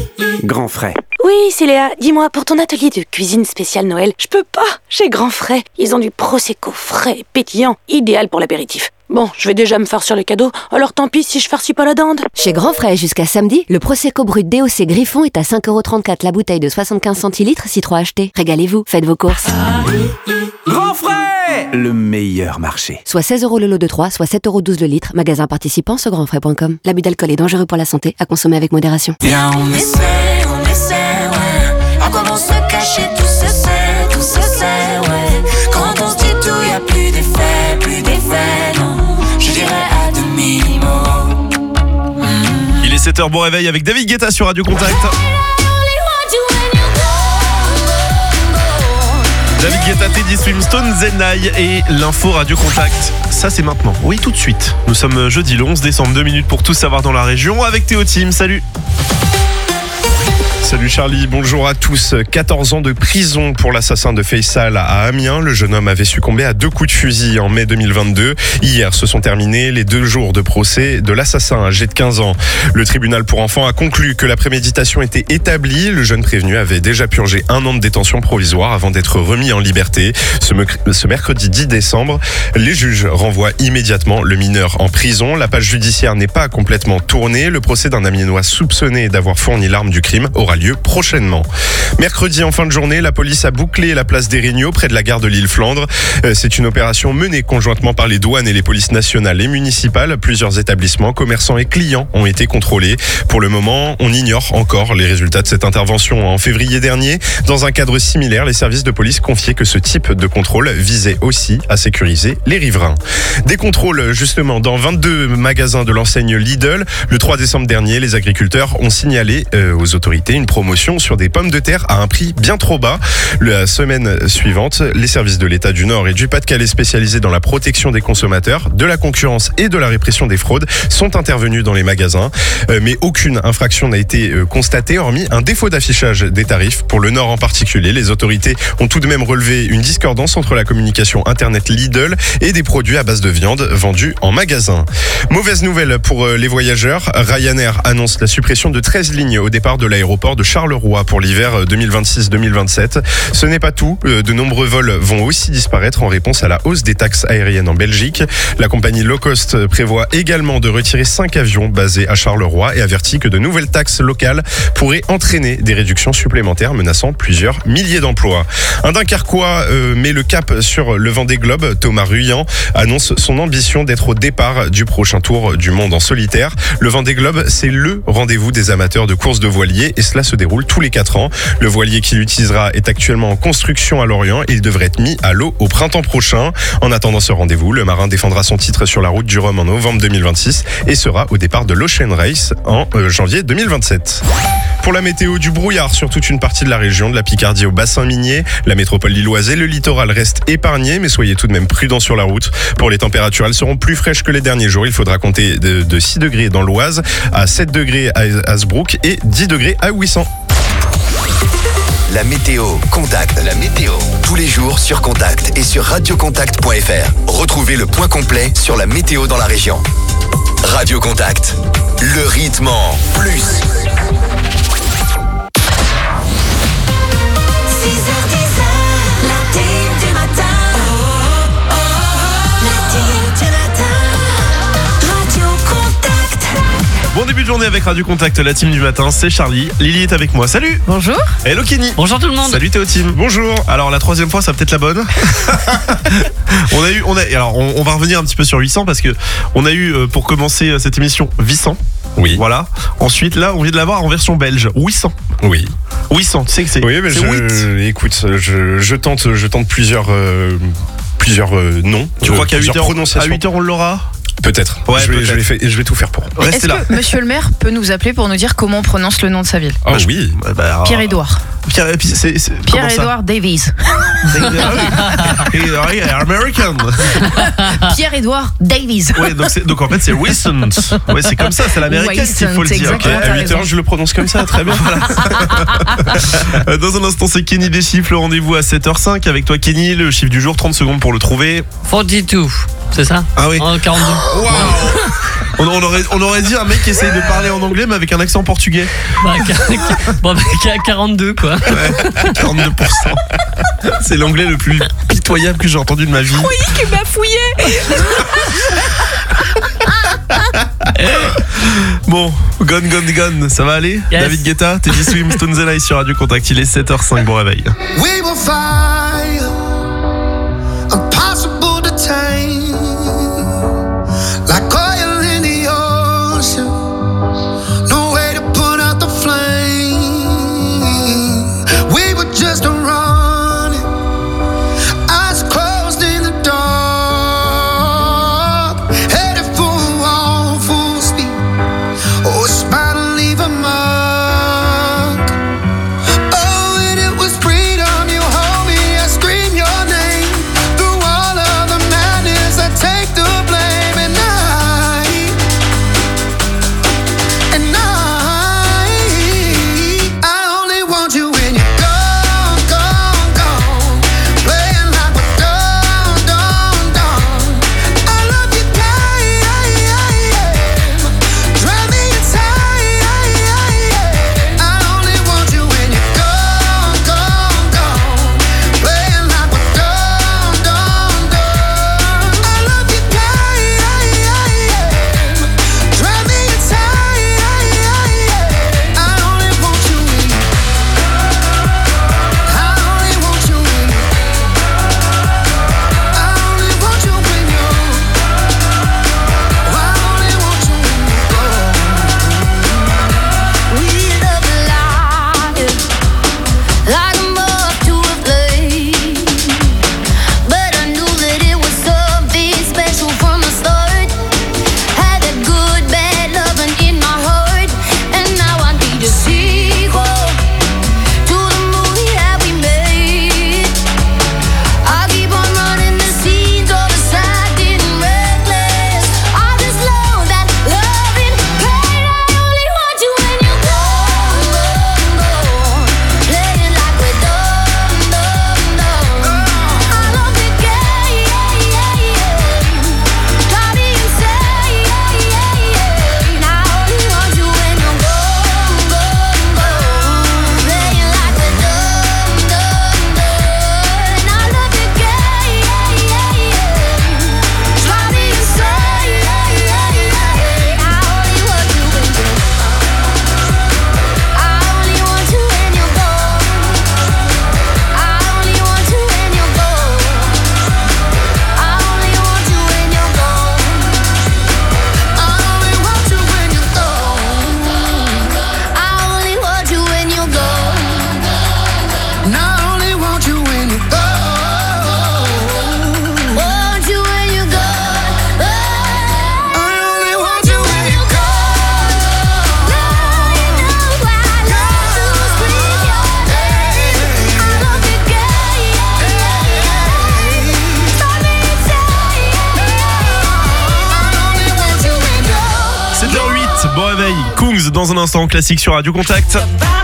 Grand Frais. Oui, c'est Léa. Dis-moi, pour ton atelier de cuisine spéciale Noël, je peux pas. Chez Grand Frais, ils ont du prosecco frais et pétillant, idéal pour l'apéritif. Bon, je vais déjà me farcir les cadeaux, alors tant pis si je farcis pas la dinde. Chez Grand Frais, jusqu'à samedi, le Prosecco brut DOC Griffon est à 5,34€ la bouteille de 75 centilitres, 6 3 achetés. Régalez-vous, faites vos courses. Grand Frais, le meilleur marché. Soit 16€ le lot de 3, soit 7,12€ le litre. Magasin participant sur grandfrais.com. L'abus d'alcool est dangereux pour la santé, à consommer avec modération. Viens, on essaie, ouais. À quoi on se cachait, tout se sait, ouais. Quand on se dit tout, y'a plus d'effet, non. Je dirais à demi-mot. Il est 7h, bon réveil avec David Guetta sur Radio Contact. David Guetta, Teddy Swimstone, Zenai et l'info Radio Contact. Ça c'est maintenant, oui tout de suite. Nous sommes jeudi le 11 décembre, 2 minutes pour tout savoir dans la région avec Théo Tim, salut. Salut Charlie, bonjour à tous. 14 ans de prison pour l'assassin de Faisal à Amiens. Le jeune homme avait succombé à 2 coups de fusil en mai 2022. Hier se sont terminés les 2 jours de procès de l'assassin âgé de 15 ans. Le tribunal pour enfants a conclu que la préméditation était établie. Le jeune prévenu avait déjà purgé 1 an de détention provisoire avant d'être remis en liberté. Ce mercredi 10 décembre, les juges renvoient immédiatement le mineur en prison. La page judiciaire n'est pas complètement tournée. Le procès d'un Amiénois soupçonné d'avoir fourni l'arme du crime aura lieu prochainement. Mercredi en fin de journée, la police a bouclé la place des Regnault près de la gare de Lille-Flandre. C'est une opération menée conjointement par les douanes et les polices nationales et municipales. Plusieurs établissements, commerçants et clients ont été contrôlés. Pour le moment, on ignore encore les résultats de cette intervention en février dernier. Dans un cadre similaire, les services de police confiaient que ce type de contrôle visait aussi à sécuriser les riverains. Des contrôles justement dans 22 magasins de l'enseigne Lidl. Le 3 décembre dernier, les agriculteurs ont signalé aux autorités une promotion sur des pommes de terre à un prix bien trop bas. La semaine suivante, les services de l'État du Nord et du Pas-de-Calais spécialisés dans la protection des consommateurs, de la concurrence et de la répression des fraudes sont intervenus dans les magasins. Mais aucune infraction n'a été constatée, hormis un défaut d'affichage des tarifs. Pour le Nord en particulier, les autorités ont tout de même relevé une discordance entre la communication Internet Lidl et des produits à base de viande vendus en magasin. Mauvaise nouvelle pour les voyageurs. Ryanair annonce la suppression de 13 lignes au départ de l'aéroport de Charleroi pour l'hiver 2026-2027. Ce n'est pas tout. De nombreux vols vont aussi disparaître en réponse à la hausse des taxes aériennes en Belgique. La compagnie low cost prévoit également de retirer 5 avions basés à Charleroi et avertit que de nouvelles taxes locales pourraient entraîner des réductions supplémentaires menaçant plusieurs milliers d'emplois. Un Dunkerquois met le cap sur le Vendée Globe. Thomas Ruyant annonce son ambition d'être au départ du prochain tour du monde en solitaire. Le Vendée Globe, c'est le rendez-vous des amateurs de course de voilier et cela se déroule tous les 4 ans. Le voilier qu'il utilisera est actuellement en construction à Lorient et il devrait être mis à l'eau au printemps prochain. En attendant ce rendez-vous, le marin défendra son titre sur la route du Rhum en novembre 2026 et sera au départ de l'Ocean Race en janvier 2027. Pour la météo, du brouillard sur toute une partie de la région, de la Picardie au bassin minier. La métropole lilloise et le littoral restent épargnés, mais soyez tout de même prudents sur la route. Pour les températures, elles seront plus fraîches que les derniers jours. Il faudra compter de 6 degrés dans l'Oise, à 7 degrés à Hasbrook et 10 degrés à Ouessant. La météo, Contact. La météo. Tous les jours sur Contact et sur radiocontact.fr. Retrouvez le point complet sur la météo dans la région. Radio Contact. Le rythme en plus. 6h10, la team du matin. La team du matin. Radio Contact. Bon début de journée avec Radio Contact, la team du matin, c'est Charlie. Lily est avec moi, salut. Bonjour. Hello Kenny. Bonjour tout le monde. Salut Théo Tim. Bonjour. Alors la 3e fois, ça peut être la bonne. on va revenir un petit peu sur 800 parce que on a eu pour commencer cette émission 800. Oui. Voilà. Ensuite là, on vient de l'avoir en version belge. 800. Oui. 800, tu sais que c'est. Oui, mais écoute, je tente plusieurs noms. Tu crois qu'à 8h, prononciations. À 8h on l'aura? Peut-être. Ouais, je vais tout faire pour. Restez Est-ce là. que monsieur le maire peut nous appeler pour nous dire comment on prononce le nom de sa ville? Ah oui. Pierre-Édouard. Pierre-Édouard Davies. American. Pierre-Édouard Davies. Ouais, donc en fait c'est Wilson. Ouais, c'est comme ça, c'est l'américaine qu'il faut le dire. Exactement. À 8h, je le prononce comme ça, très bien. Dans un instant, c'est Kenny des chiffres. Le rendez-vous à 7h05 avec toi, Kenny. Le chiffre du jour, 30 secondes pour le trouver. 42, c'est ça? Ah oui. En 42. Waouh. On aurait dit un mec qui essaye de parler en anglais mais avec un accent portugais. Bon, 42 quoi. Ouais, 42%. C'est l'anglais le plus pitoyable que j'ai entendu de ma vie. Oui, qui m'a fouillé. Bon, gone, ça va aller? Yes. David Guetta, Teddy Swim, Stone Zella sur Radio Contact, il est 7h05, bon réveil. We will fight, impossible to tame, like oil in the ocean, no way to put out the flame. We were just running, eyes closed in the dark, headed for a wall full speed. Oh, it's bound to leave a mark. Oh, and it was freedom. You hold me, I scream your name. Through all of the madness, I take the blame. And I only want you when you're gone, gone, gone. Playing like we're done, done, done. I love you, drive me insane. I only want you when you're gone, gone, gone. Playing like we're done, done, done. I love you, drive me insane. I only want you when I only want you when I only want you when you're I only want you when you're gone. We love life like a moth to a flame, but I knew that it was something special from the start. Had that good, bad loving in my heart, and now I need a sequel to the movie that we made. I keep on running the scenes, all the side getting reckless. I just know that loving pain. I only want you when you're gone, gone, gone. Playing like we're done, done, done. I love the game, drive me insane. I only want you when you're gone, gone, gone. Playing like we're done, done, done. I love the game, drive me insane. I only want you when you're I only want you when you're gone. I only want you when you're gone. I only want you when you're gone. I only want you when you're gone. I only want you when you're gone. And I only want you when you're gone. Want you when you're gone. I only want you when you're Now you know I love to scream your name. I love the game. Drive me insane. I only want you when you're gone. 7h08, bon réveil. Kungs dans un instant, classique sur Radio Contact.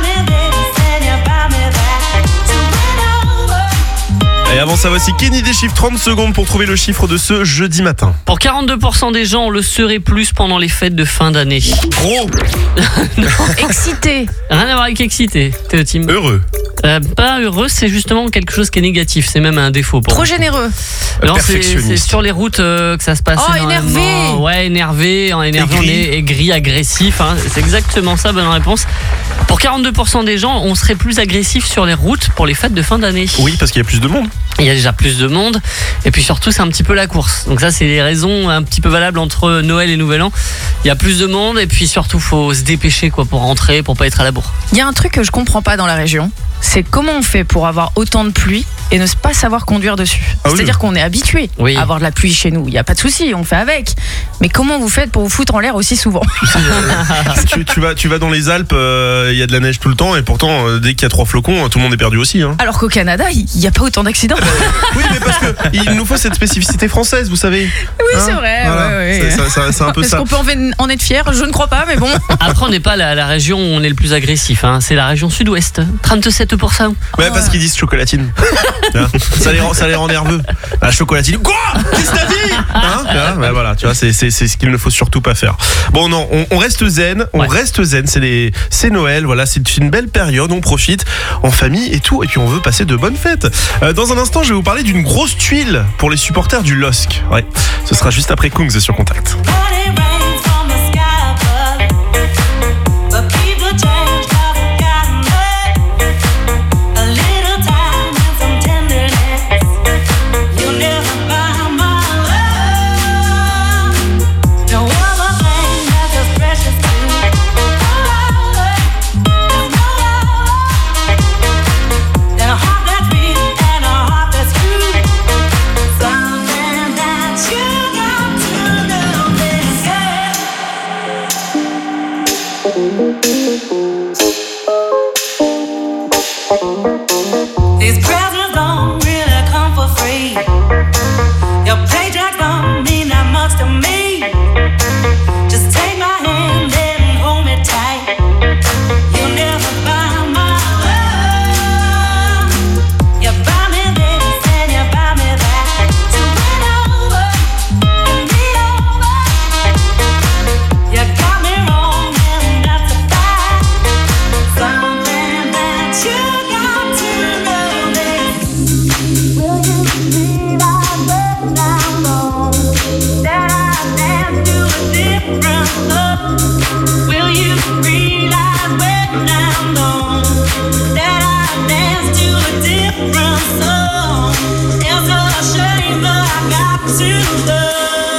Et avant ça, voici Kenny des chiffres, 30 secondes pour trouver le chiffre de ce jeudi matin. Pour 42% des gens, on le serait plus pendant les fêtes de fin d'année. Gros, Excité. Rien à voir avec excité, Théo Tim. heureux, Pas heureux, c'est justement quelque chose qui est négatif, c'est même un défaut pour Trop moi. généreux. Non, c'est perfectionniste. sur les routes que ça se passe. Oh, énormément. énervé. Ouais, énervé, on Aigri. est aigri, agressif. Hein. C'est exactement ça, bonne réponse. Pour 42% des gens, on serait plus agressif sur les routes pour les fêtes de fin d'année. Oui, parce qu'il y a plus de monde. Il y a déjà plus de monde. Et puis surtout, c'est un petit peu la course. Donc ça, c'est les raisons un petit peu valables entre Noël et Nouvel An. Il y a plus de monde et puis surtout, faut se dépêcher quoi, pour rentrer, pour pas être à la bourre. Il y a un truc que je comprends pas dans la région, c'est comment on fait pour avoir autant de pluie et ne pas savoir conduire dessus. Ah oui. C'est-à-dire qu'on est habitué Oui. à avoir de la pluie chez nous. Il n'y a pas de souci, on fait avec. Mais comment vous faites pour vous foutre en l'air aussi souvent? tu vas dans les Alpes, il y a de la neige tout le temps et pourtant dès qu'il y a 3 flocons, tout le monde est perdu aussi. Hein. Alors qu'au Canada, il n'y a pas autant d'accidents. Oui, mais parce que il nous faut cette spécificité française, vous savez. Oui, Hein, c'est vrai. voilà. ouais, ouais. C'est un peu Est-ce ça. qu'on peut en être fier? Je ne crois pas, mais bon. Après, on n'est pas la région où on est le plus agressif. Hein. C'est la région sud-ouest. 37%. Ouais, parce qu'ils disent chocolatine. Ça les rend nerveux. La chocolatine. Quoi? Qu'est-ce que t'as dit? Ouais, voilà, tu vois, c'est ce qu'il ne faut surtout pas faire. Bon, non, on reste zen. C'est Noël, voilà, c'est une belle période. On profite en famille et tout. Et puis on veut passer de bonnes fêtes. Dans un instant, je vais vous parler d'une grosse tuile pour les supporters du LOSC. Ouais, ce sera juste après Kungs sur Contact. These presents don't really come for free. Your paycheck don't mean that much to me. Just take my hand and hold me tight. You'll never buy my love. You buy me this and you buy me that. To win over and be over. You got me wrong and that's a fact. Something that you got to know this. Will you realize when I'm gone that I dance to a different love? Will you realize when I'm gone that I dance to a different song? It's a shame that I got to love.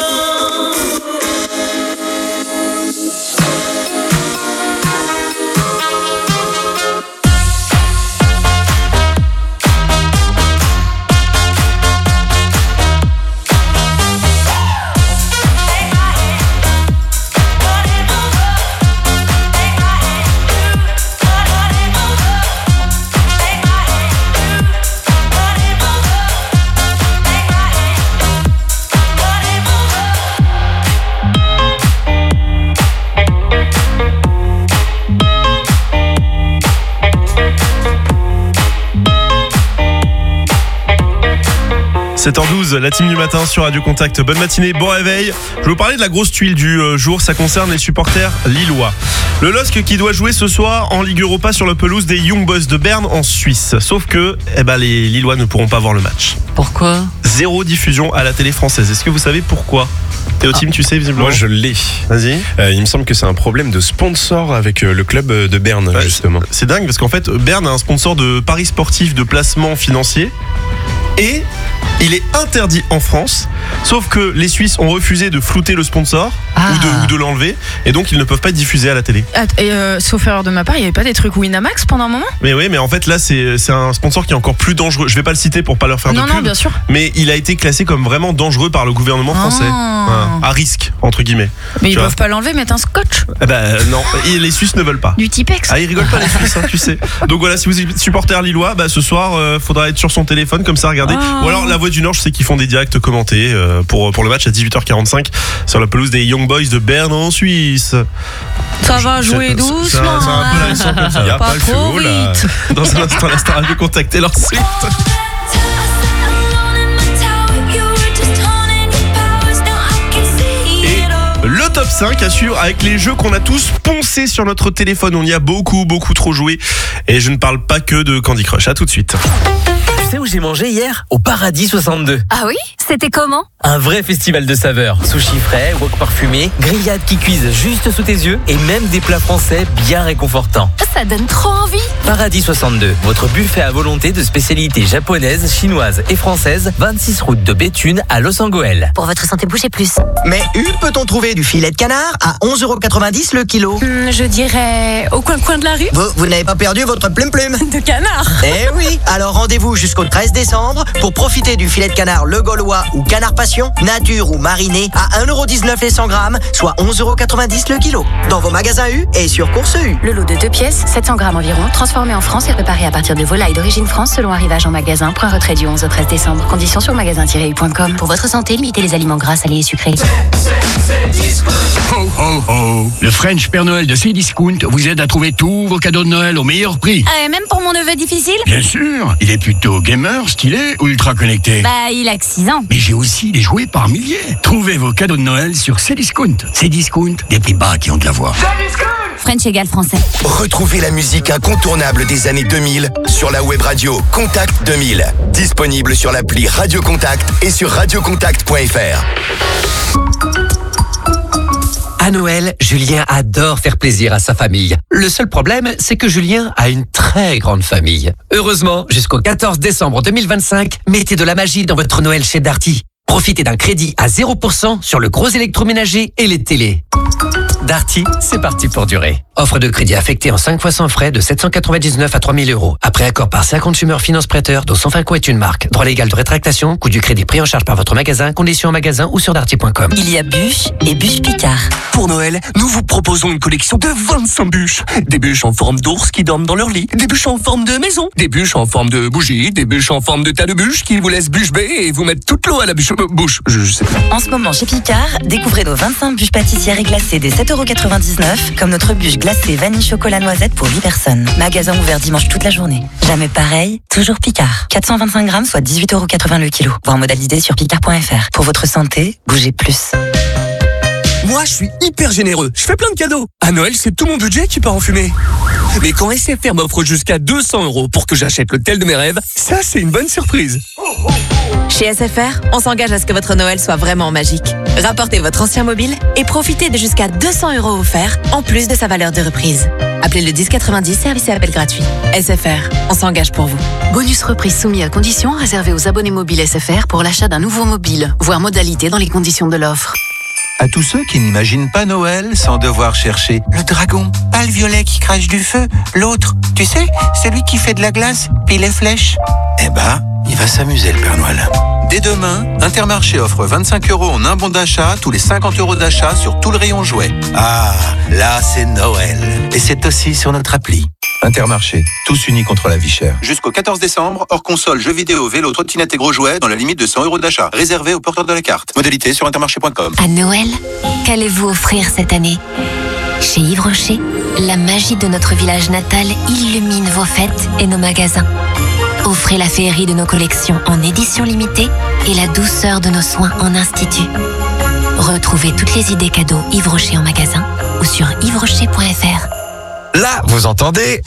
– 7h12, la team du matin sur Radio Contact. Bonne matinée, bon réveil. Je vais vous parler de la grosse tuile du jour. Ça concerne les supporters lillois. Le LOSC qui doit jouer ce soir en Ligue Europa sur la pelouse des Young Boys de Berne en Suisse. Sauf que les Lillois ne pourront pas voir le match. Pourquoi? 0 diffusion à la télé française. Est-ce que vous savez pourquoi? Théotime, tu sais visiblement. Moi je l'ai. Vas-y. Il me semble que c'est un problème de sponsor avec le club de Berne, justement. C'est dingue parce qu'en fait Berne a un sponsor de paris sportifs de placement financier. Et il est interdit en France, sauf que les Suisses ont refusé de flouter le sponsor ou de l'enlever, et donc ils ne peuvent pas être diffusés à la télé. Sauf erreur de ma part, il n'y avait pas des trucs Winamax pendant un moment? Mais oui, mais en fait là c'est un sponsor qui est encore plus dangereux. Je vais pas le citer pour pas leur faire de pub. Non, bien sûr. Mais il a été classé comme vraiment dangereux par le gouvernement français, à risque entre guillemets. Mais ils peuvent pas l'enlever, mettre un scotch? Non, et les Suisses ne veulent pas. Du Tipex? Ils rigolent pas les Suisses, tu sais. Donc voilà, si vous êtes supporter lillois, ce soir faudra être sur son téléphone comme ça, regardez. Ou alors la Voix du Nord, je sais qu'ils font des directs commentés pour le match à 18h45 sur la pelouse des Young Boys de Berne en Suisse. Ça va jouer doucement. C'est un peu la leçon comme ça. Il y a pas le feu là. Dans un instant, la Star Radio contacter leur suite. Le top 5 assure avec les jeux qu'on a tous poncés sur notre téléphone. On y a beaucoup trop joué. Et je ne parle pas que de Candy Crush. À tout de suite. Tu sais où j'ai mangé hier? Au Paradis 62. Ah oui? C'était comment? Un vrai festival de saveurs. Sushi frais, wok parfumé, grillades qui cuisent juste sous tes yeux et même des plats français bien réconfortants. Ça donne trop envie. Paradis 62, votre buffet à volonté de spécialités japonaises, chinoises et françaises, 26 route de Béthune à Los Angeles. Pour votre santé, bougez plus. Mais peut-on trouver du filet de canard à 11,90 € le kilo? Je dirais au coin de la rue. Vous n'avez pas perdu votre plume De canard. Eh oui. Alors rendez-vous jusqu'au 13 décembre pour profiter du filet de canard Le Gaulois ou Canard Passion, nature ou mariné à 1,19 € les 100 grammes, soit 11,90 € le kilo. Dans vos magasins U et sur Course U. Le lot de 2 pièces, 700 grammes environ, transformé en France et préparé à partir de volailles d'origine France selon arrivage en magasin. Point retrait du 11 au 13 décembre. Conditions sur magasin-u.com. Pour votre santé, limitez les aliments gras, salés et sucrés. Ho, ho, ho. Le French Père Noël de Cdiscount vous aide à trouver tous vos cadeaux de Noël au meilleur prix. Même pour mon neveu difficile? Bien sûr, il est plutôt gamer, stylé ou ultra connecté? Bah, il a que 6 ans. Mais j'ai aussi des jouets par milliers. Trouvez vos cadeaux de Noël sur Cdiscount. Cdiscount, des prix bas qui ont de la voix. French égale français. Retrouvez la musique incontournable des années 2000 sur la web radio Contact 2000. Disponible sur l'appli Radio Contact et sur radiocontact.fr. À Noël, Julien adore faire plaisir à sa famille. Le seul problème, c'est que Julien a une très grande famille. Heureusement, jusqu'au 14 décembre 2025, mettez de la magie dans votre Noël chez Darty. Profitez d'un crédit à 0% sur le gros électroménager et les télés. Darty, c'est parti pour durer. Offre de crédit affectée en 5 fois sans frais de 799 à 3000 €. Après accord par 5 Consumer Finance Prêteur, dont Sanfinco est une marque. Droit légal de rétractation, coût du crédit pris en charge par votre magasin, conditions en magasin ou sur darty.com. Il y a bûches et bûches Picard. Pour Noël, nous vous proposons une collection de 25 bûches. Des bûches en forme d'ours qui dorment dans leur lit, des bûches en forme de maison, des bûches en forme de bougie, des bûches en forme de tas de bûches qui vous laissent bûche bée et vous mettent toute l'eau à la bouche. Je sais pas. En ce moment, chez Picard, découvrez nos 25 bûches pâtissières et glacées des 7,99 €, comme notre bûche glacée vanille chocolat noisette pour 8 personnes. Magasin ouvert dimanche toute la journée. Jamais pareil, toujours Picard. 425 grammes, soit 18,80 € le kilo. Voir modalité sur picard.fr. Pour votre santé, bougez plus. Moi, je suis hyper généreux. Je fais plein de cadeaux. À Noël, c'est tout mon budget qui part en fumée. Mais quand SFR m'offre jusqu'à 200 € pour que j'achète le tel de mes rêves, ça, c'est une bonne surprise. Chez SFR, on s'engage à ce que votre Noël soit vraiment magique. Rapportez votre ancien mobile et profitez de jusqu'à 200 € offerts, en plus de sa valeur de reprise. Appelez le 1090, service et appel gratuit. SFR, on s'engage pour vous. Bonus reprise soumis à conditions, réservé aux abonnés mobiles SFR pour l'achat d'un nouveau mobile. Voir modalité dans les conditions de l'offre. À tous ceux qui n'imaginent pas Noël sans devoir chercher le dragon, pas le violet qui crache du feu, l'autre, tu sais, celui qui fait de la glace, puis les flèches. Eh ben, il va s'amuser le Père Noël. Dès demain, Intermarché offre 25 € en un bon d'achat, tous les 50 € d'achat sur tout le rayon jouets. Ah, là c'est Noël. Et c'est aussi sur notre appli. Intermarché, tous unis contre la vie chère. Jusqu'au 14 décembre, hors console, jeux vidéo, vélo, trottinette et gros jouets dans la limite de 100 € d'achat. Réservé aux porteurs de la carte. Modalité sur intermarché.com. À Noël, qu'allez-vous offrir cette année? Chez Yves Rocher, la magie de notre village natal illumine vos fêtes et nos magasins. Offrez la féerie de nos collections en édition limitée et la douceur de nos soins en institut. Retrouvez toutes les idées cadeaux Yves Rocher en magasin ou sur yvesrocher.fr. Là, vous entendez?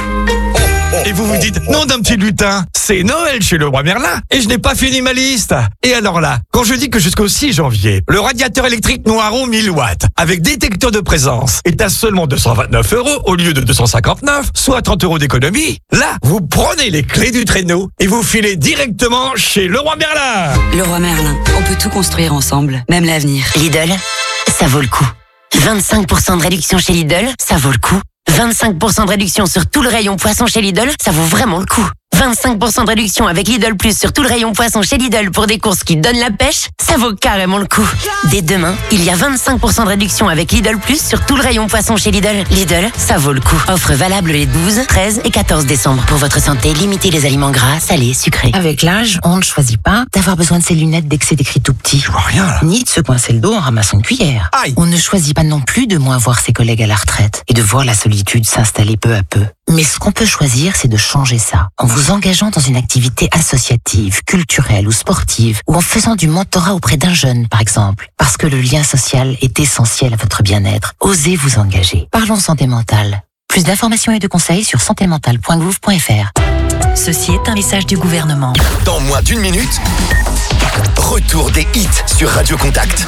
Et vous vous dites, nom d'un petit lutin, c'est Noël chez le roi Merlin et je n'ai pas fini ma liste. Et alors là, quand je dis que jusqu'au 6 janvier, le radiateur électrique Noiron 1000 watts avec détecteur de présence est à seulement 229 € au lieu de 259, soit 30 € d'économie, là, vous prenez les clés du traîneau et vous filez directement chez le roi Merlin. Le roi Merlin, on peut tout construire ensemble, même l'avenir. Lidl, ça vaut le coup. 25% de réduction chez Lidl, ça vaut le coup. 25% de réduction sur tout le rayon poisson chez Lidl, ça vaut vraiment le coup. 25% de réduction avec Lidl Plus sur tout le rayon poisson chez Lidl pour des courses qui donnent la pêche, ça vaut carrément le coup. Dès demain, il y a 25% de réduction avec Lidl Plus sur tout le rayon poisson chez Lidl. Lidl, ça vaut le coup. Offre valable les 12, 13 et 14 décembre. Pour votre santé, limitez les aliments gras, salés, sucrés. Avec l'âge, on ne choisit pas d'avoir besoin de ses lunettes dès que c'est écrit tout petit. Je vois rien là. Ni de se coincer le dos en ramassant une cuillère. Aïe. On ne choisit pas non plus de moins voir ses collègues à la retraite et de voir la solitude s'installer peu à peu. Mais ce qu'on peut choisir, c'est de changer ça. En vous engageant dans une activité associative, culturelle ou sportive, ou en faisant du mentorat auprès d'un jeune, par exemple. Parce que le lien social est essentiel à votre bien-être. Osez vous engager. Parlons santé mentale. Plus d'informations et de conseils sur santémentale.gouv.fr. Ceci est un message du gouvernement. Dans moins d'une minute, retour des hits sur Radio Contact.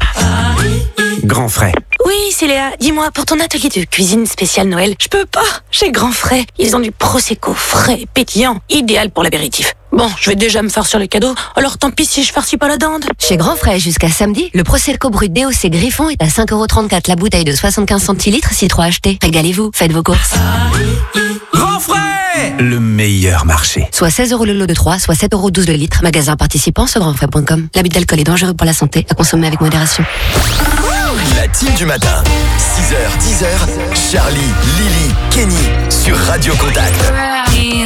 Grand frais. Oui, c'est Léa. Dis-moi, pour ton atelier de cuisine spéciale Noël, je peux pas. Chez Grand Frais, ils ont du Prosecco frais, pétillant, idéal pour l'apéritif. Bon, je vais déjà me farcir le cadeau, alors tant pis si je farcis pas la dinde. Chez Grand Frais, jusqu'à samedi, le Prosecco brut DOC Griffon est à 5,34 € la bouteille de 75 centilitres, si 3 achetés. Régalez-vous, faites vos courses. Grand frais, le meilleur marché. Soit 16 € le lot de 3, soit 7,12 € le litre. Magasin participant sur grandfrais.com. L'abus d'alcool est dangereux pour la santé, à consommer avec modération. La team du matin, 6h, 10h, Charlie, Lily, Kenny sur Radio Contact. Radio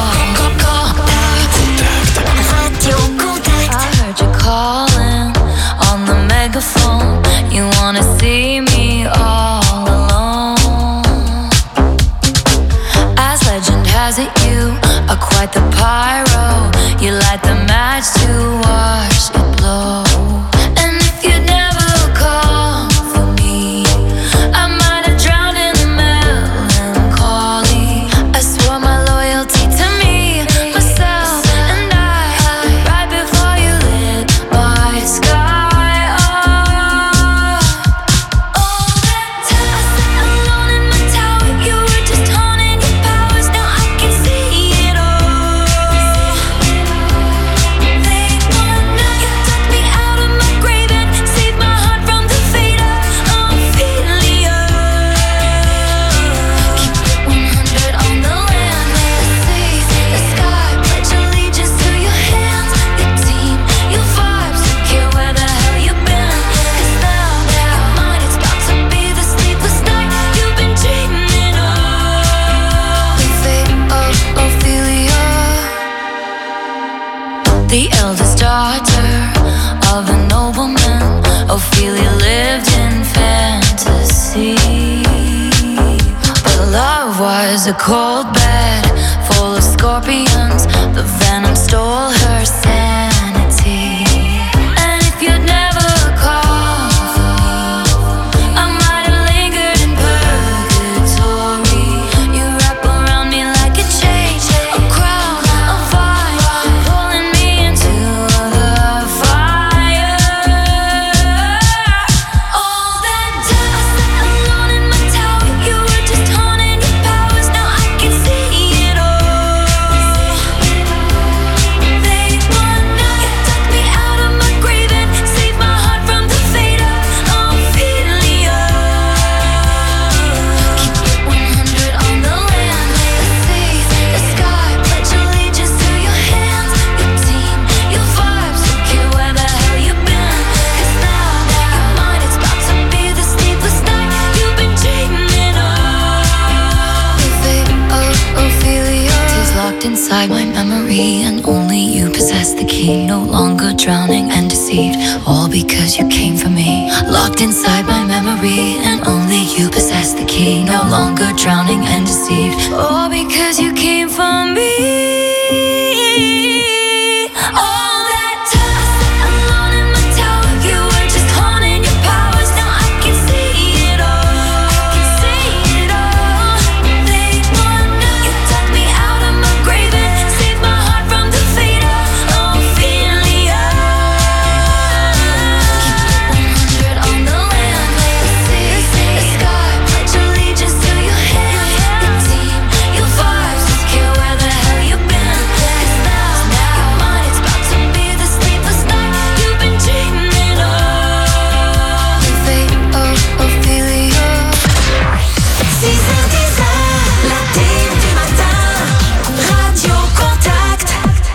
Contact. I heard you calling on the megaphone. You wanna see me all alone. As legend has it, you are quite the pyro. You light the match to watch it blow. And if you'd never call for me, I might have drowned in the melancholy. I swore my loyalty to me, myself, and I, right before you lit my sky up. All that time I sat alone in my tower, you were just honing your powers. Now I can see it all. Late one night, you took me out of my grave and saved my heart from the fate of Ophelia. Keep it 100 on the land, the sea, the sky. Pledge allegiance to your hands, your team, your vibes. Don't care where the hell you've been, 'cause now mine, it's about to be the sleepless night you've been dreaming of. The fate of Ophelia, the eldest daughter of a nobleman. Ophelia lived in fantasy, but love was a cold bed full of scorpions. The venom stole her sanity. And if you'd never called for me, I might have lingered in purgatory. You wrap around me like a chain, a crown, a vine, pulling me into the fire. All that time I sat alone in my tower, you were just honing your powers. Now I can see it all. Late one night, you took me out of my grave and saved my heart from the fate of Ophelia. Keep it 100 on the land, the sea, the sky. Pledge allegiance to your hands, your team, your vibes. Don't care where the hell you've been, 'cause now mine, it's about to be the sleepless night you've been dreaming of. The fate of Ophelia is locked inside my memory, and only you possess the key. No longer drowning and deceived, all because you came for me. Locked inside my memory, and only you possess the key. No longer drowning and deceived, all because you came for me. All that time I sat alone in my tower, you were just honing your powers. Now I can see it all. I can see it all. Late one night, you took me out of my grave and saved my heart from the fate of Ophelia. Keep it 100 on the land, the sea, the sky. Pledge allegiance to your hands, your team, your vibes. Don't care where the hell you've been, 'cause now mine, it's about to be the sleepless night you've been dreaming of. The fate of Ophelia. 6h10, la team du matin, Radio Contact.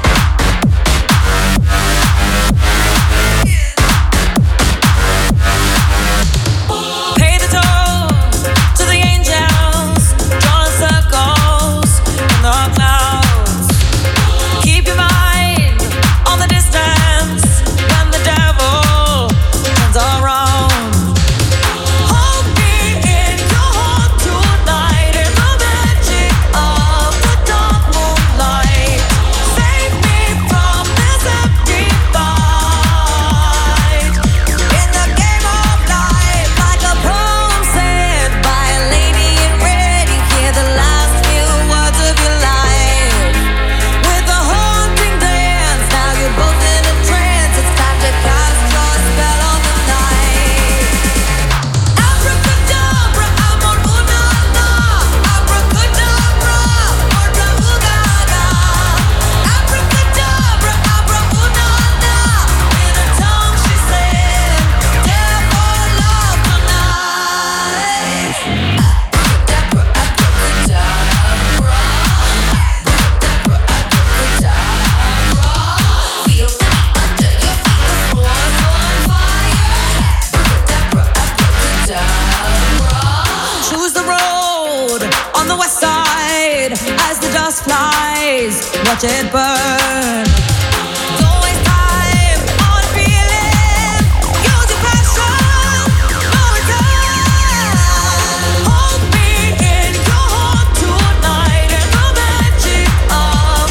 Pay the toll to the angels, drawing circles in the clouds. Keep your mind on the distance when the devil turns around. Hold me in your heart tonight in the magic of the dark moonlight. Save me from this empty fight. In the game of life, like a poem said by a lady in red, you hear the last few words of your life. With a haunting dance, now you're both in a trance. It's time to cast your spell on the night. Abracadabra, amor, una, na. Abracadabra, orda, ugaga. Abracadabra, abra, una, na. In a tongue she said, dare for love tonight. Abracadabra, abracadabra. Feel me under your feet, the floor's on fire. Abracadabra. Choose the road on the west side as the dust flies. Watch it burn. Don't waste time on feeling. Use your passion. No return. Hold me in your heart tonight in the magic of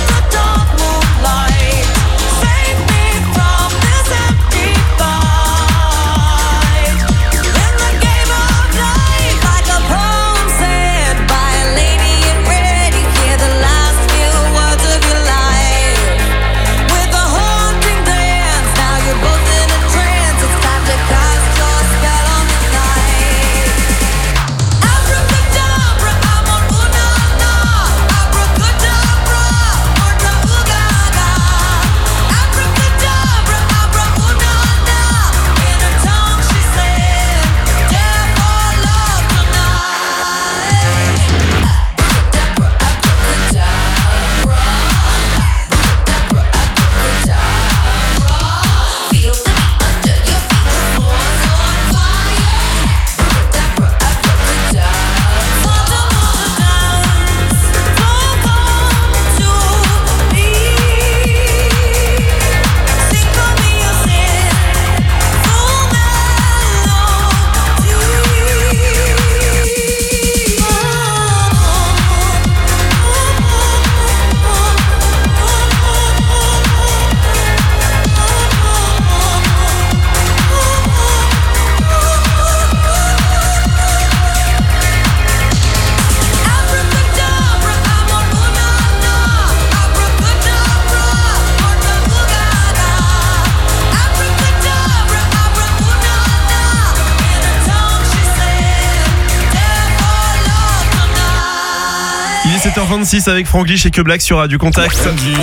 7h26 avec Franglish et Que Black sur Radio Contact.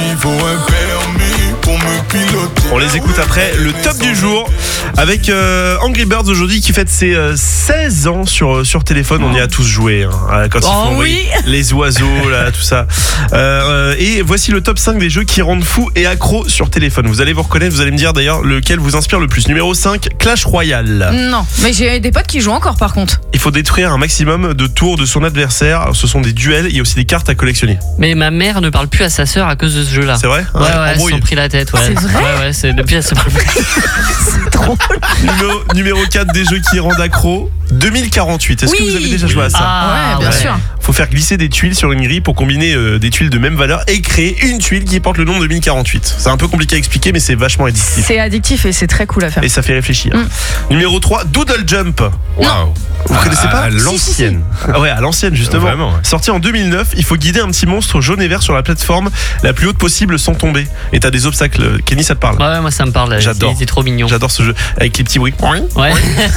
On les écoute après le top du jour avec Angry Birds aujourd'hui qui fête ses 16 ans sur téléphone. On y a tous joué quand ils font les oiseaux là, tout ça. Et voici le top 5 des jeux qui rendent fous et accros sur téléphone. Vous allez vous reconnaître, vous allez me dire d'ailleurs lequel vous inspire le plus. Numéro 5, Clash Royale. Non, mais j'ai des potes qui jouent encore par contre. Il faut détruire un maximum de tours de son adversaire. Alors, ce sont des duels, il y a aussi des cartes à collectionner. Mais ma mère ne parle plus à sa sœur à cause de ce jeu-là. C'est vrai ? Ouais, ils se sont pris la tête. Ouais. C'est vrai ? Ouais, c'est depuis elle se parle plus. C'est drôle. Numéro 4 des jeux qui rendent accro, 2048. Est-ce que vous avez déjà joué à ça ? Ouais, bien sûr. Faut faire glisser des tuiles sur une grille pour combiner des tuiles de même valeur et créer une tuile qui porte le nom de 2048. C'est un peu compliqué à expliquer, mais c'est vachement addictif. C'est addictif et c'est très cool à faire. Et ça fait réfléchir. Numéro 3, Doodle Jump. Non. Vous connaissez pas ? À l'ancienne. Ah ouais, à l'ancienne justement. Vraiment, ouais. Sorti en 2009, il faut guider un petit monstre jaune et vert sur la plateforme la plus haute possible sans tomber. Et t'as des obstacles. Kenny, ça te parle ? Ouais, moi ça me parle. J'adore. C'est trop mignon. J'adore ce jeu avec les petits bruits. Ouais.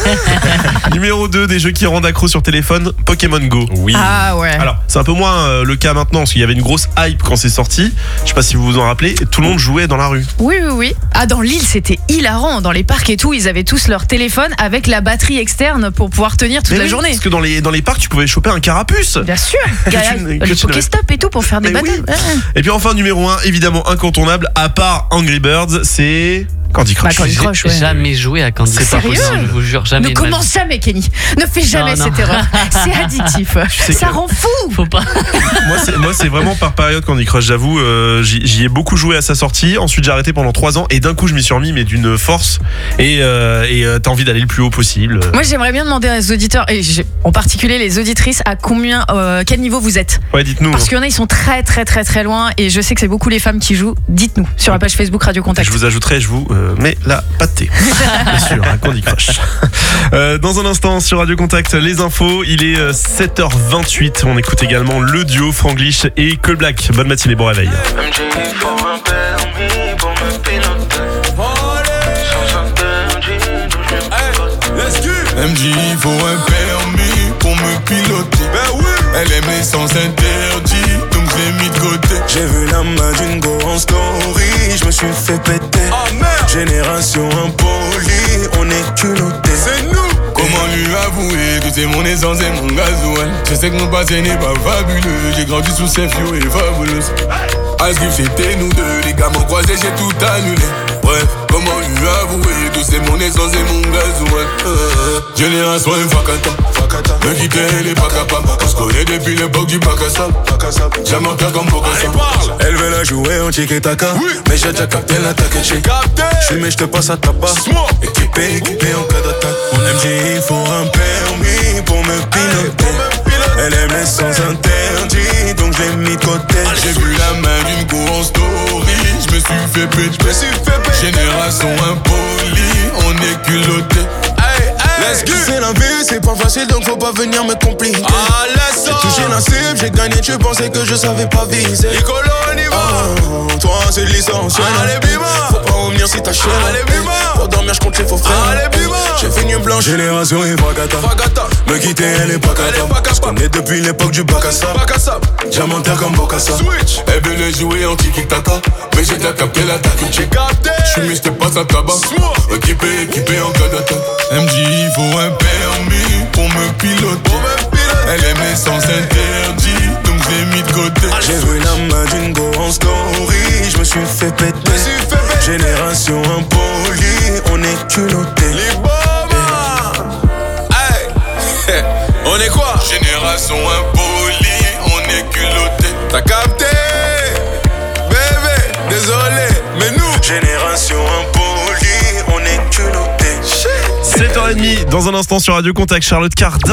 Numéro 2 des jeux qui rendent accro sur téléphone, Pokémon Go. Oui. Ah ouais. Alors, c'est un peu moins le cas maintenant parce qu'il y avait une grosse hype quand c'est sorti. Je sais pas si vous vous en rappelez, tout le monde jouait dans la rue. Oui. Ah, dans l'île, c'était hilarant. Dans les parcs et tout, ils avaient tous leur téléphone avec la batterie externe pour pouvoir tenir toute la journée. Parce que dans les parcs, tu pouvais choper un carapuce. Bien sûr. Le Pokéstop et tout pour faire des batailles. Oui. Et puis enfin, numéro 1, évidemment incontournable, à part Angry Birds, c'est Candy Crush. Candy Crush, ouais. Jamais joué à Candy Crush. C'est sérieux ? Je vous jure, jamais. Ne commence jamais, Kenny. Ne fais jamais cette erreur. C'est addictif. Ça rend fou. Faut pas. Moi, c'est vraiment par période Candy Crush, j'avoue. J'y ai beaucoup joué à sa sortie. Ensuite, j'ai arrêté pendant 3 ans et d'un coup, je m'y suis remis, mais d'une force. Et t'as envie d'aller le plus haut possible. Moi, j'aimerais bien demander aux auditeurs, et en particulier les auditrices, à quel niveau vous êtes ? Ouais, dites-nous. Parce qu'il y en a, ils sont très, très, très, très loin. Et je sais que c'est beaucoup les femmes qui jouent. Dites-nous sur la page Facebook Radio Contact. Je vous ajouterai, je vous mets la pâtée. Bien sûr, un Candy Crush. Dans un instant, sur Radio Contact, les infos. Il est 7h28. On écoute également le duo Franglish et Que Black. Bonne matinée, bon réveil. MJ, il faut un permis pour me piloter. Elle aime les sens interdits, donc je l'ai mis de côté. J'ai vu la main d'une go en story, je me suis fait péter. Génération impolie, on est culotté. C'est nous. Comment lui avouer que c'est mon essence et mon gasoil? Je sais que mon passé n'est pas fabuleux, j'ai grandi sous ces fio et fabuleuse. Asgif c'était nous deux, les gars m'ont croisé, j'ai tout annulé. Bref, comment lui avouer que c'est mon essence et mon gasoil? Génération Fakata, me quitter elle est pas capable. On se connaît depuis l'époque du bac à sable. J'aime en faire comme Bokassa. Elle veut la jouer en tiki-taka, mais j'ai déjà capté l'attaque et j'ai capté. J'suis mais j'te passe à tabac. Équipé en cas d'attaque. Mon MJ il faut un permis pour me piloter. Elle aime les sens interdits, donc je l'ai mis de côté. J'ai vu la main d'une go en story, je me suis fait péter. Génération impolie, on est culotté. C'est la vie, c'est pas facile, donc faut pas venir me compliquer. J'ai touché la cible, j'ai gagné, tu pensais que je savais pas viser. Toi c'est licencié. Faut pas revenir si t'as chier. Pour dormir, je compte les faux frères. J'ai fait une blanche. Génération et Fakata. Me quitter, elle est pas capable. Je connais depuis l'époque du bac à sable. Diamantaire comme Bokassa. Elle veut le jouer en tiki-taka, mais j'ai déjà capté l'attaque. J'suis mis, j'te passe à tabac. Équipé en cas d'attaque. MJ, il faut un permis pour me piloter. Elle aime les sens interdits, donc je l'ai mis de côté. J'ai vu la main d'une go en story, je me suis fait péter. Génération impolie, on est culotté. Hey. On est quoi? Génération impolie, on est culotté. T'as capté? Bébé, désolé, mais nous, génération impolie, on est culotté. 7h30, dans un instant sur Radio Contact, Charlotte Cardin.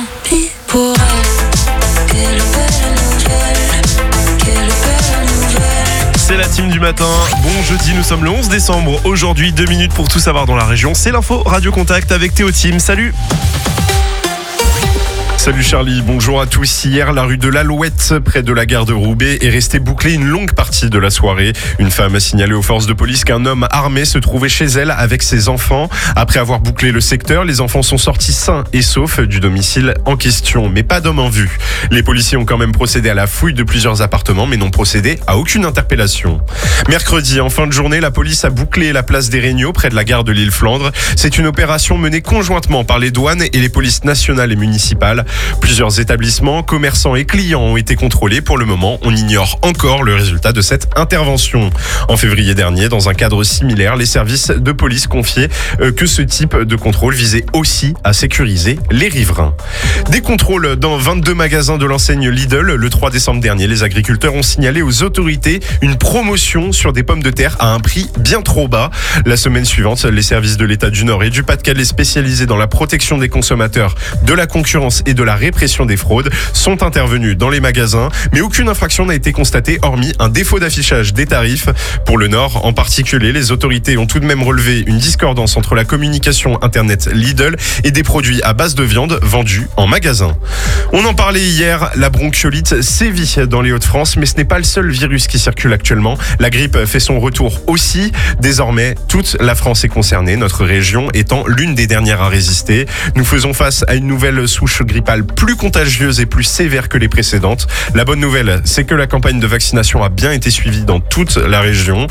C'est la team du matin. Bon jeudi, nous sommes le 11 décembre. Aujourd'hui, 2 minutes pour tout savoir dans la région. C'est l'info Radio Contact avec Théo Team. Salut. Salut Charlie, bonjour à tous. Hier, la rue de l'Alouette, près de la gare de Roubaix, est restée bouclée une longue partie de la soirée. Une femme a signalé aux forces de police qu'un homme armé se trouvait chez elle avec ses enfants. Après avoir bouclé le secteur, les enfants sont sortis sains et saufs du domicile en question, mais pas d'homme en vue. Les policiers ont quand même procédé à la fouille de plusieurs appartements, mais n'ont procédé à aucune interpellation. Mercredi, en fin de journée, la police a bouclé la place des Regnault, près de la gare de l'Île-Flandre. C'est une opération menée conjointement par les douanes et les polices nationales et municipales. Plusieurs établissements, commerçants et clients ont été contrôlés. Pour le moment, on ignore encore le résultat de cette intervention. En février dernier, dans un cadre similaire, les services de police confiaient que ce type de contrôle visait aussi à sécuriser les riverains. Des contrôles dans 22 magasins de l'enseigne Lidl. Le 3 décembre dernier, les agriculteurs ont signalé aux autorités une promotion sur des pommes de terre à un prix bien trop bas. La semaine suivante, les services de l'État du Nord et du Pas-de-Calais spécialisés dans la protection des consommateurs, de la concurrence et de la répression des fraudes sont intervenus dans les magasins, mais aucune infraction n'a été constatée hormis un défaut d'affichage des tarifs. Pour le Nord en particulier, les autorités ont tout de même relevé une discordance entre la communication internet Lidl et des produits à base de viande vendus en magasin. On en parlait hier, la bronchiolite sévit dans les Hauts-de-France, mais ce n'est pas le seul virus qui circule actuellement. La grippe fait son retour aussi. Désormais, toute la France est concernée, notre région étant l'une des dernières à résister. Nous faisons face à une nouvelle souche grippale plus contagieuse et plus sévère que les précédentes. La bonne nouvelle, c'est que la campagne de vaccination a bien été suivie dans toute la région.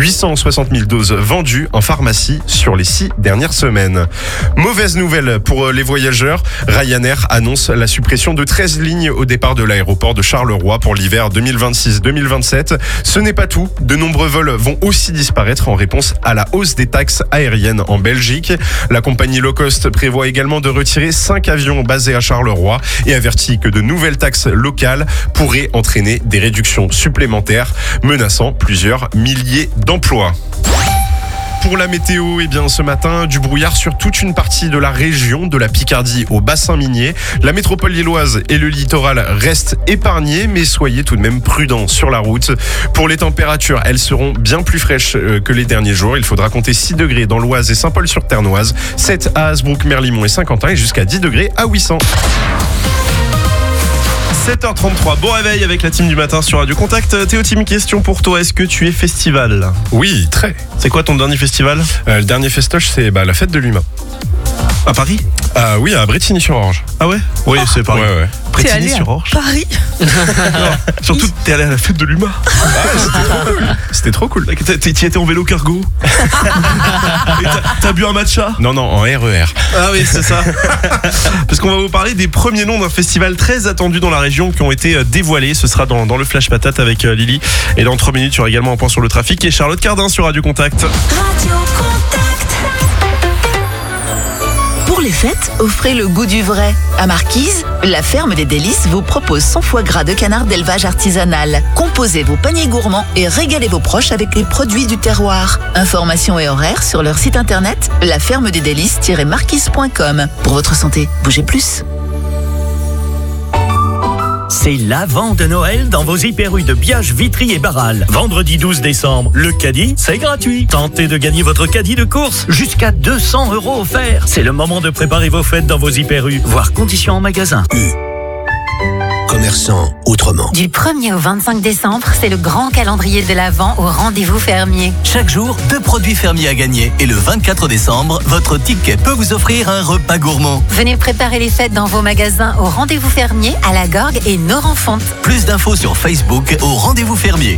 860 000 doses vendues en pharmacie sur les 6 dernières semaines. Mauvaise nouvelle pour les voyageurs, Ryanair annonce la suppression de 13 lignes au départ de l'aéroport de Charleroi pour l'hiver 2026-2027. Ce n'est pas tout, de nombreux vols vont aussi disparaître en réponse à la hausse des taxes aériennes en Belgique. La compagnie low cost prévoit également de retirer 5 avions basés à Charleroi et avertit que de nouvelles taxes locales pourraient entraîner des réductions supplémentaires, menaçant plusieurs milliers d'emplois. Pour la météo, ce matin, du brouillard sur toute une partie de la région, de la Picardie au bassin minier. La métropole lilloise et le littoral restent épargnés, mais soyez tout de même prudents sur la route. Pour les températures, elles seront bien plus fraîches que les derniers jours. Il faudra compter 6 degrés dans l'Oise et Saint-Paul-sur-Ternoise, 7 à Hasbrook, Merlimont et Saint-Quentin et jusqu'à 10 degrés à Ouessant. 7h33, bon réveil avec la team du matin sur Radio Contact. Théo, team, question pour toi, est-ce que tu es festival ? Oui, très. C'est quoi ton dernier festival ? Le dernier festoche, c'est la fête de l'humain. À Paris ? Oui, à Brétigny-sur-Orge. Ah ouais ? Oui, c'est Paris. Ouais. Brétigny-sur-Orge. Paris. Surtout, t'es allé à la fête de l'humain. C'était trop cool. T'y étais en vélo cargo. Et t'as bu un matcha ? Non, en RER. Ah oui, c'est ça. Parce qu'on va vous parler des premiers noms d'un festival très attendu dans la région qui ont été dévoilés. Ce sera dans le Flash Patate avec Lily. Et dans 3 minutes, il y aura également un point sur le trafic et Charlotte Cardin sur Radio Contact. Radio Contact. Pour les fêtes, offrez le goût du vrai. À Marquise, la ferme des délices vous propose son foie gras de canard d'élevage artisanal. Composez vos paniers gourmands et régalez vos proches avec les produits du terroir. Informations et horaires sur leur site internet lafermedesdélices-marquise.com. Pour votre santé, bougez plus. C'est l'avant de Noël dans vos Hyper U de Biage, Vitry et Barral. Vendredi 12 décembre, le caddie, c'est gratuit. Tentez de gagner votre caddie de course, jusqu'à 200 € offerts. C'est le moment de préparer vos fêtes dans vos Hyper U. Voir conditions en magasin. Commerçant autrement. Du 1er au 25 décembre, c'est le grand calendrier de l'Avent au Rendez-vous Fermier. Chaque jour, 2 produits fermiers à gagner. Et le 24 décembre, votre ticket peut vous offrir un repas gourmand. Venez préparer les fêtes dans vos magasins au Rendez-vous Fermier, à la Gorgue et Nord-en-Fonte. Plus d'infos sur Facebook au Rendez-vous Fermier.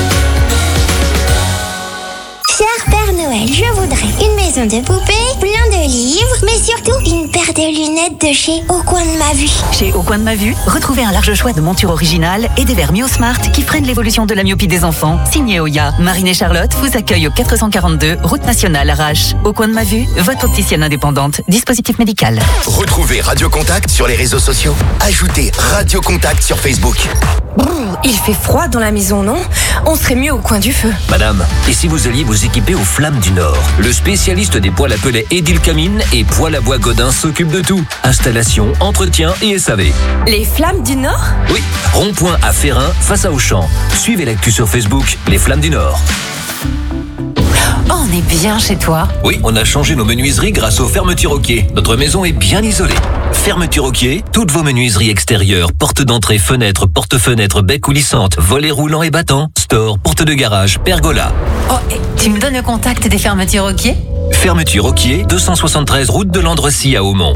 Cher Père Noël, je voudrais une maison de poupées, plein de livres, mais surtout une paire de lunettes de chez Au Coin de ma Vue. Chez Au Coin de ma Vue, retrouvez un large choix de montures originales et des verres MyoSmart qui freinent l'évolution de la myopie des enfants. Signé Oya, Marine et Charlotte vous accueillent au 442 Route Nationale Arrache. Au Coin de ma Vue, votre opticienne indépendante. Dispositif médical. Retrouvez Radio Contact sur les réseaux sociaux. Ajoutez Radio Contact sur Facebook. Il fait froid dans la maison, non ? On serait mieux au coin du feu. Madame, et si vous alliez vous équiper aux Flammes du Nord ? Le spécialiste des poêles à pellets Edil Camine et poêles à bois Godin s'occupe de tout. Installation, entretien et SAV. Les Flammes du Nord ? Oui, rond-point à Ferrin, face à Auchan. Suivez l'actu sur Facebook, les Flammes du Nord. Oh, on est bien chez toi. Oui, on a changé nos menuiseries grâce aux fermetures Roquier. Notre maison est bien isolée. Fermeture Roquier, toutes vos menuiseries extérieures, portes d'entrée, fenêtres, porte-fenêtres, baies coulissantes, volets roulants et battants, store, porte de garage, pergola. Oh, et tu me donnes le contact des fermetures Roquier ? Fermeture Roquier, 273 route de Landrecy à Aumont.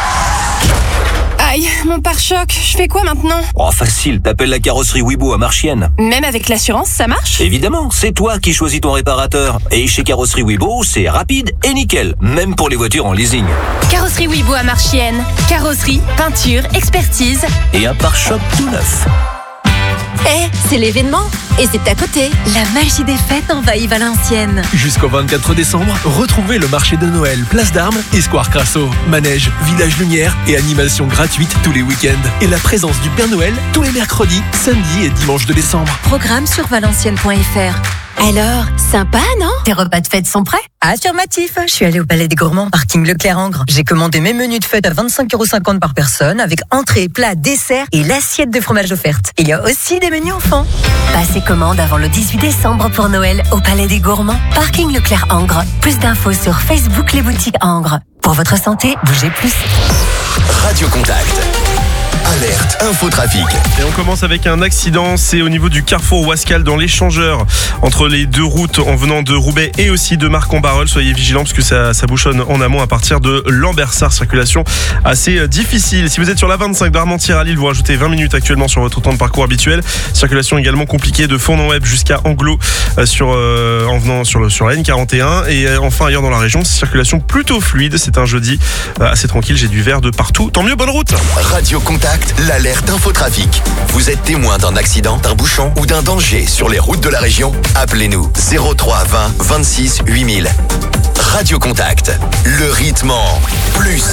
Aïe, mon pare-choc, je fais quoi maintenant ? Oh, facile, t'appelles la carrosserie Wibo à Marchienne. Même avec l'assurance, ça marche ? Évidemment, c'est toi qui choisis ton réparateur. Et chez Carrosserie Wibo, c'est rapide et nickel, même pour les voitures en leasing. Carrosserie Wibo à Marchienne. Carrosserie, peinture, expertise. Et un pare-choc tout neuf. C'est l'événement et c'est à côté. La magie des fêtes envahit Valenciennes. Jusqu'au 24 décembre, retrouvez le marché de Noël, Place d'Armes et Square Crasso. Manège, village lumière et animations gratuites tous les week-ends. Et la présence du Père Noël tous les mercredis, samedis et dimanches de décembre. Programme sur valenciennes.fr. Alors, sympa, non ? Tes repas de fête sont prêts ? Affirmatif. Je suis allée au Palais des Gourmands, parking Leclerc-Angres. J'ai commandé mes menus de fête à 25,50 € par personne, avec entrée, plat, dessert et l'assiette de fromage offerte. Il y a aussi des menus enfants. Passez commande avant le 18 décembre pour Noël au Palais des Gourmands, parking Leclerc-Angres. Plus d'infos sur Facebook Les Boutiques Angres. Pour votre santé, bougez plus. Radio Contact. Alerte, infotrafic. Et on commence avec un accident, c'est au niveau du carrefour Ouascal dans l'échangeur entre les deux routes en venant de Roubaix et aussi de Marc-en-Barœul. Soyez vigilants parce que ça bouchonne en amont à partir de Lambersart. Circulation assez difficile. Si vous êtes sur la 25 d'Armentières à Lille, vous rajoutez 20 minutes actuellement sur votre temps de parcours habituel. Circulation également compliquée de Fournon-Web jusqu'à Anglo en venant sur la N41. Et enfin ailleurs dans la région, circulation plutôt fluide. C'est un jeudi assez tranquille, j'ai du vert de partout. Tant mieux, bonne route. Radio Contact. L'alerte infotrafic. Vous êtes témoin d'un accident, d'un bouchon ou d'un danger sur les routes de la région ? Appelez-nous 03 20 26 8000. Radio Contact. Le rythme en plus.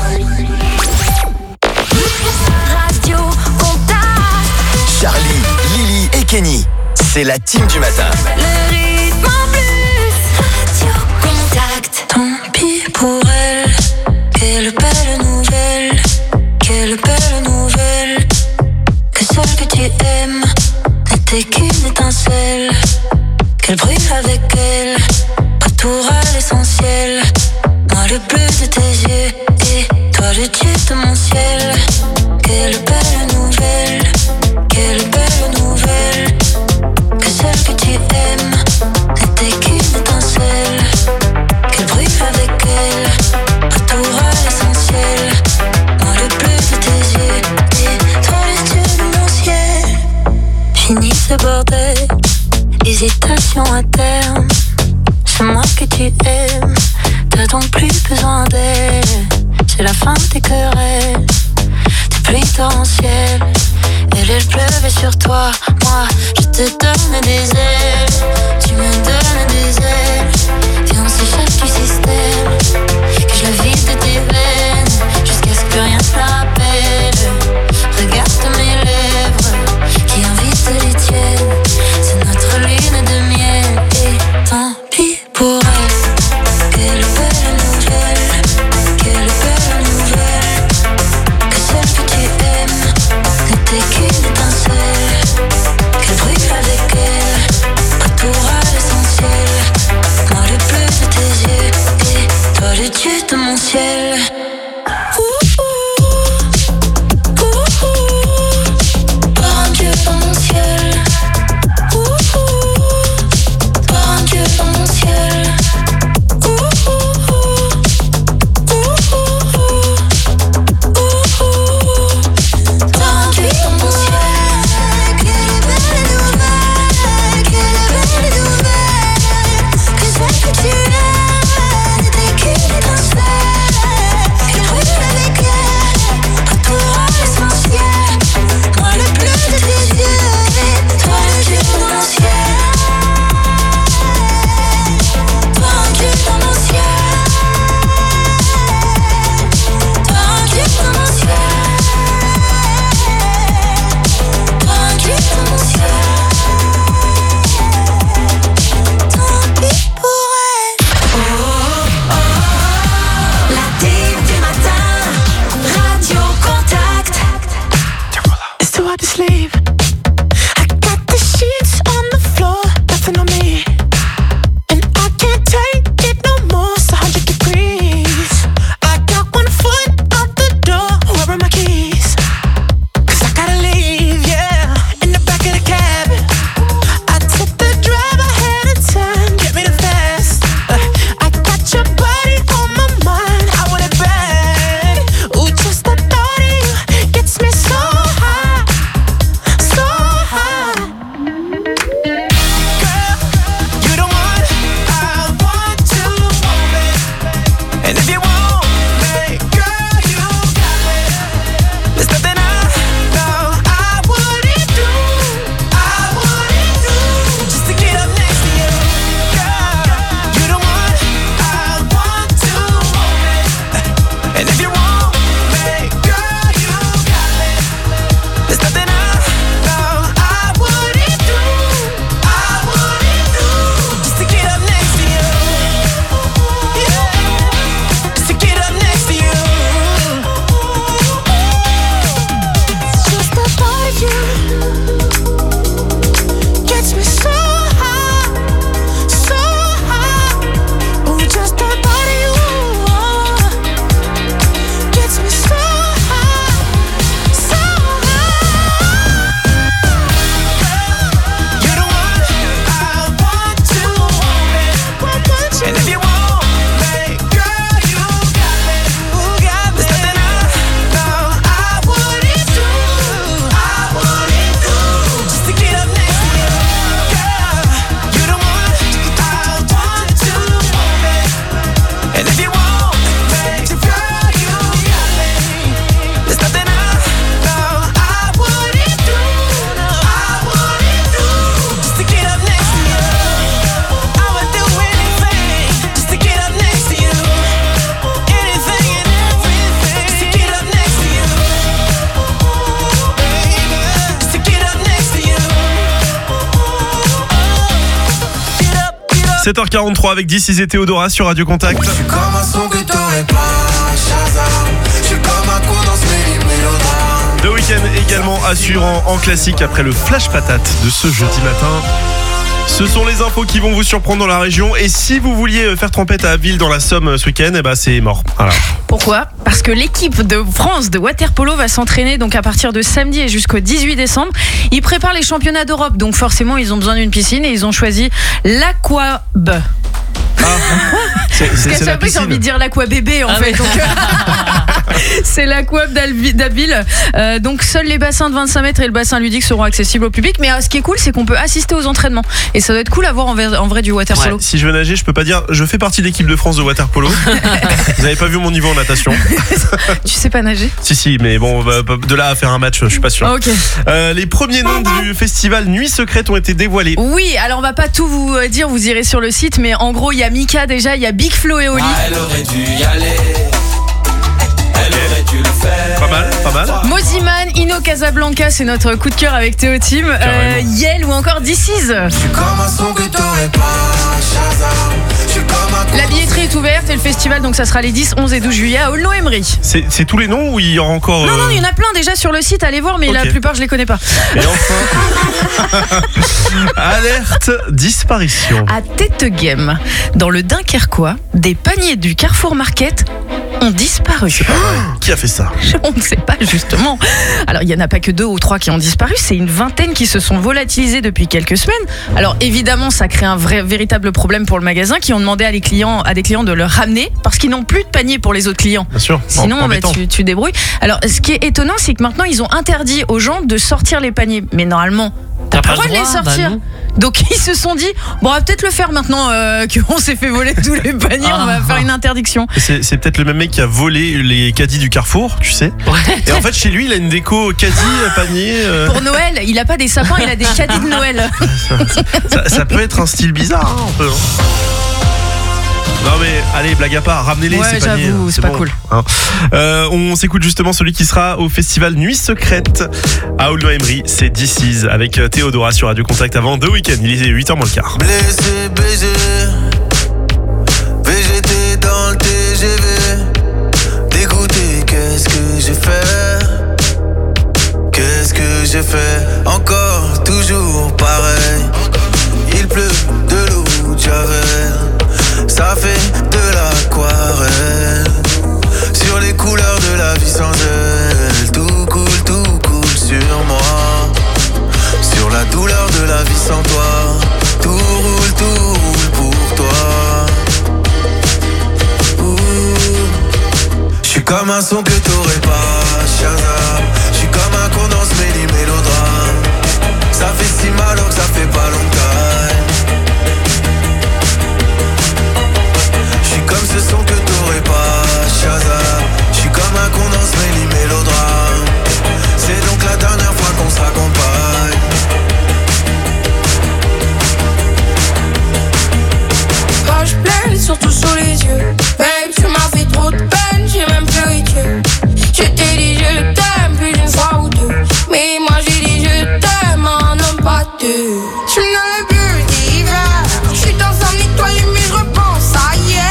Radio Contact. Charlie, Lily et Kenny. C'est la team du matin. Le rythme en plus. Radio Contact. Tant pis pour elle. Quelle belle nouvelle. Quelle belle nouvelle. Que celle que tu aimes n'était qu'une étincelle. Qu'elle brûle avec elle. Retour à l'essentiel. Moi le bleu de tes yeux et toi le dieu de mon ciel. Quelle belle nouvelle. Quelle belle nouvelle. Que celle que tu aimes n'était qu'une étincelle. Qu'elle brûle avec elle. Retour à l'essentiel. Moi le bleu de tes yeux et toi le dieu de mon ciel. Fini ce bordel. Hésitation à terme. C'est moi que tu aimes. T'as donc plus besoin d'elle. C'est la fin des querelles. Des pluies torrentielles. Elle pleuvait sur toi. Moi je te donne des ailes. Tu me donnes des ailes. Viens on s'échappe du système. Que je le vide de tes veines. Jusqu'à ce que plus rien ne te rappelle. Regarde mes lèvres qui invitent les tiennes. C'est notre lune de miel. Et tant pis pour elle. Quelle belle nouvelle. Quelle belle nouvelle. Que celle que tu aimes n'était qu'une étincelle. Qu'elle brûle avec elle. 7h43 avec DC's et Théodora sur Radio Contact. Je suis comme un son que t'aurais pas, Shazam. Je suis comme un con dans ce mélodrame. The Weeknd également assurant en classique après le flash patate de ce jeudi matin. Ce sont les infos qui vont vous surprendre dans la région. Et si vous vouliez faire trompette à Abbeville dans la Somme ce week-end, eh ben c'est mort. Voilà. Pourquoi ? Parce que l'équipe de France de water-polo va s'entraîner donc à partir de samedi et jusqu'au 18 décembre. Ils préparent les championnats d'Europe, donc forcément ils ont besoin d'une piscine et ils ont choisi l'Aquab. Parce qu'à chaque fois j'ai envie de dire l'Aqua bébé en fait. Donc, c'est l'Aquab d'Abbeville. Donc seuls les bassins de 25 mètres et le bassin ludique seront accessibles au public. Mais ce qui est cool, c'est qu'on peut assister aux entraînements. Et ça doit être cool à voir en vrai du water polo. Si je veux nager, je peux pas dire je fais partie de l'équipe de France de water polo. Vous avez pas vu mon niveau en natation. Tu sais pas nager ? Si, mais bon, de là à faire un match, je suis pas sûr. Okay. Les premiers noms du festival Nuit Secrète ont été dévoilés. Oui, alors on va pas tout vous dire, vous irez sur le site, mais en gros il y a Mika déjà, il y a Big Flo et Oli. Elle aurait dû y aller. Elle aurait dû le faire. Pas mal. Moziman, Ino Casablanca, c'est notre coup de cœur avec Théo Team. Yel ou encore DC's. Je suis comme un son que t'aurais pas, Shazam. Je suis comme un con. La billetterie est ouverte et le festival, donc ça sera les 10, 11 et 12 juillet à Aulnoy-Emery. C'est tous les noms ou il y aura encore Non, il y en a plein déjà sur le site, allez voir, mais la plupart je les connais pas. Et enfin, alerte disparition. À Tettegem, dans le Dunkerquois, des paniers du Carrefour Market ont disparu. Qui a fait ça ? On ne sait pas justement. Alors il n'y en a pas que 2 ou 3 qui ont disparu, c'est une vingtaine qui se sont volatilisés depuis quelques semaines. Alors évidemment ça crée un véritable problème pour le magasin qui ont demandé à des clients de le ramener parce qu'ils n'ont plus de panier pour les autres clients. Bien sûr. Sinon tu débrouilles. Alors ce qui est étonnant c'est que maintenant ils ont interdit aux gens de sortir les paniers. Mais normalement t'as pas le droit de les sortir. Donc ils se sont dit, bon on va peut-être le faire maintenant qu'on s'est fait voler tous les paniers, on va faire une interdiction. C'est peut-être le même mec qui a volé les caddies du Carrefour, tu sais. Et en fait chez lui il a une déco caddie, panier. Pour Noël, il a pas des sapins, il a des caddies de Noël. Ça peut être un style bizarre, un peu. Non mais allez, blague à part, ramenez-les ces paniers. J'avoue, c'est pas cool. On s'écoute justement celui qui sera au festival Nuit Secrète à Aulnoy-Emery, c'est DC's avec Théodora sur Radio Contact avant The Weeknd. Il est 8h moins le quart. Blessé, BG, VGT dans le TGV. Dégoûté, qu'est-ce que j'ai fait? Qu'est-ce que j'ai fait? Encore, toujours pareil. Il pleut de l'eau de Javel. Ça fait de l'aquarelle sur les couleurs de la vie sans elle. Tout coule sur moi. Sur la douleur de la vie sans toi. Tout roule pour toi. J'suis comme un son que t'aurais pas, Shazam. J'suis comme un con dans ce mélodrame. Ça fait si mal que ça fait pas longtemps. Comme ce son que t'aurais pas, Shazam. J'suis comme un con dans ce mélodrame. C'est donc la dernière fois qu'on se raccompagne. Quand je pleure, surtout sous les yeux. Babe, tu m'as fait trop de peine, j'ai même pleuré Dieu. Je t'ai dit je t'aime plus d'une fois ou deux. Mais moi j'ai dit je t'aime, un homme pas deux. J'suis dans le bleu d'hiver. J'suis dans un étoile mais je repense à hier.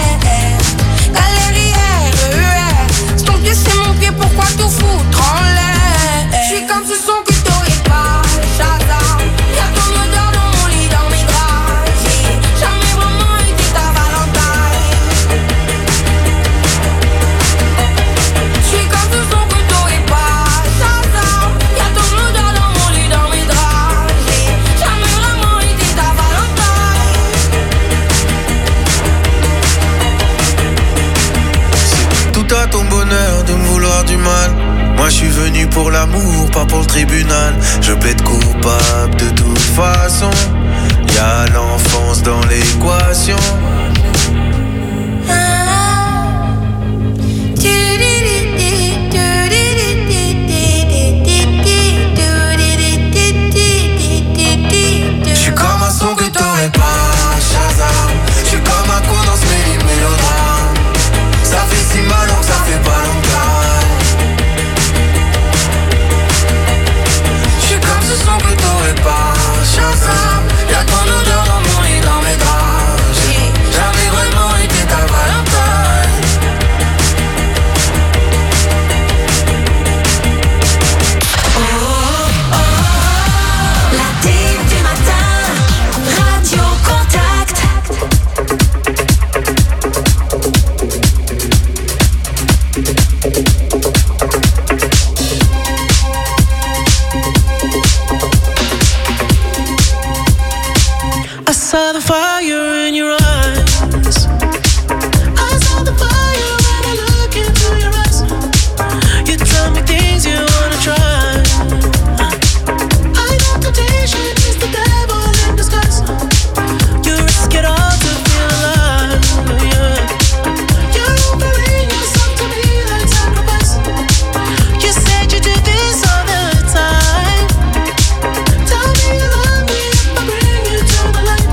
Pourquoi tout foutre en l'air? J'suis comme ce son que t'aurais pas, Shazam. Y'a ton odeur dans mon lit, dans mes draps. J'ai jamais vraiment été ta Valentine. J'suis comme ce son que t'aurais pas, Shazam. Y'a ton odeur dans mon lit, dans mes draps. J'ai jamais vraiment été ta Valentine. C'est tout à ton bonheur de me vouloir du mal. Moi je suis venu pour l'amour, pas pour le tribunal. Je plaide coupable de toute façon. Y'a l'enfance dans l'équation. J'suis comme un son que t'aurais pas, Shazam. J'suis comme un con dans ce mélodrame. Ça fait si mal que ça fait pas longtemps. J'suis comme ce son que t'aurais pas, Shazam. saw the fire in your eyes. I saw the fire when I look into your eyes. You tell me things you wanna try. I know temptation is the devil in disguise. You risk it all to feel alive, yeah. You're offering yourself to me like sacrifice. You said you do this all the time. Tell me you love me if I bring you to the light.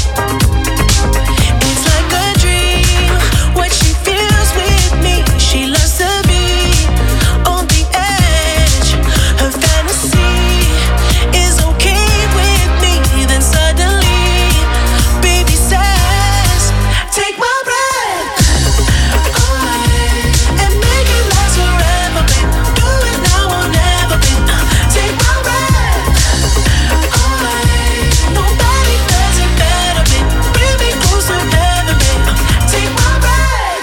It's like a dream, what she feels with me. She loves to be on the edge. Her fantasy is okay with me. Then suddenly, baby says, take my breath away and make it last forever, babe. Do it now or never, babe. Take my breath away. Nobody does it better, babe. Bring me close to heaven, babe. Take my breath.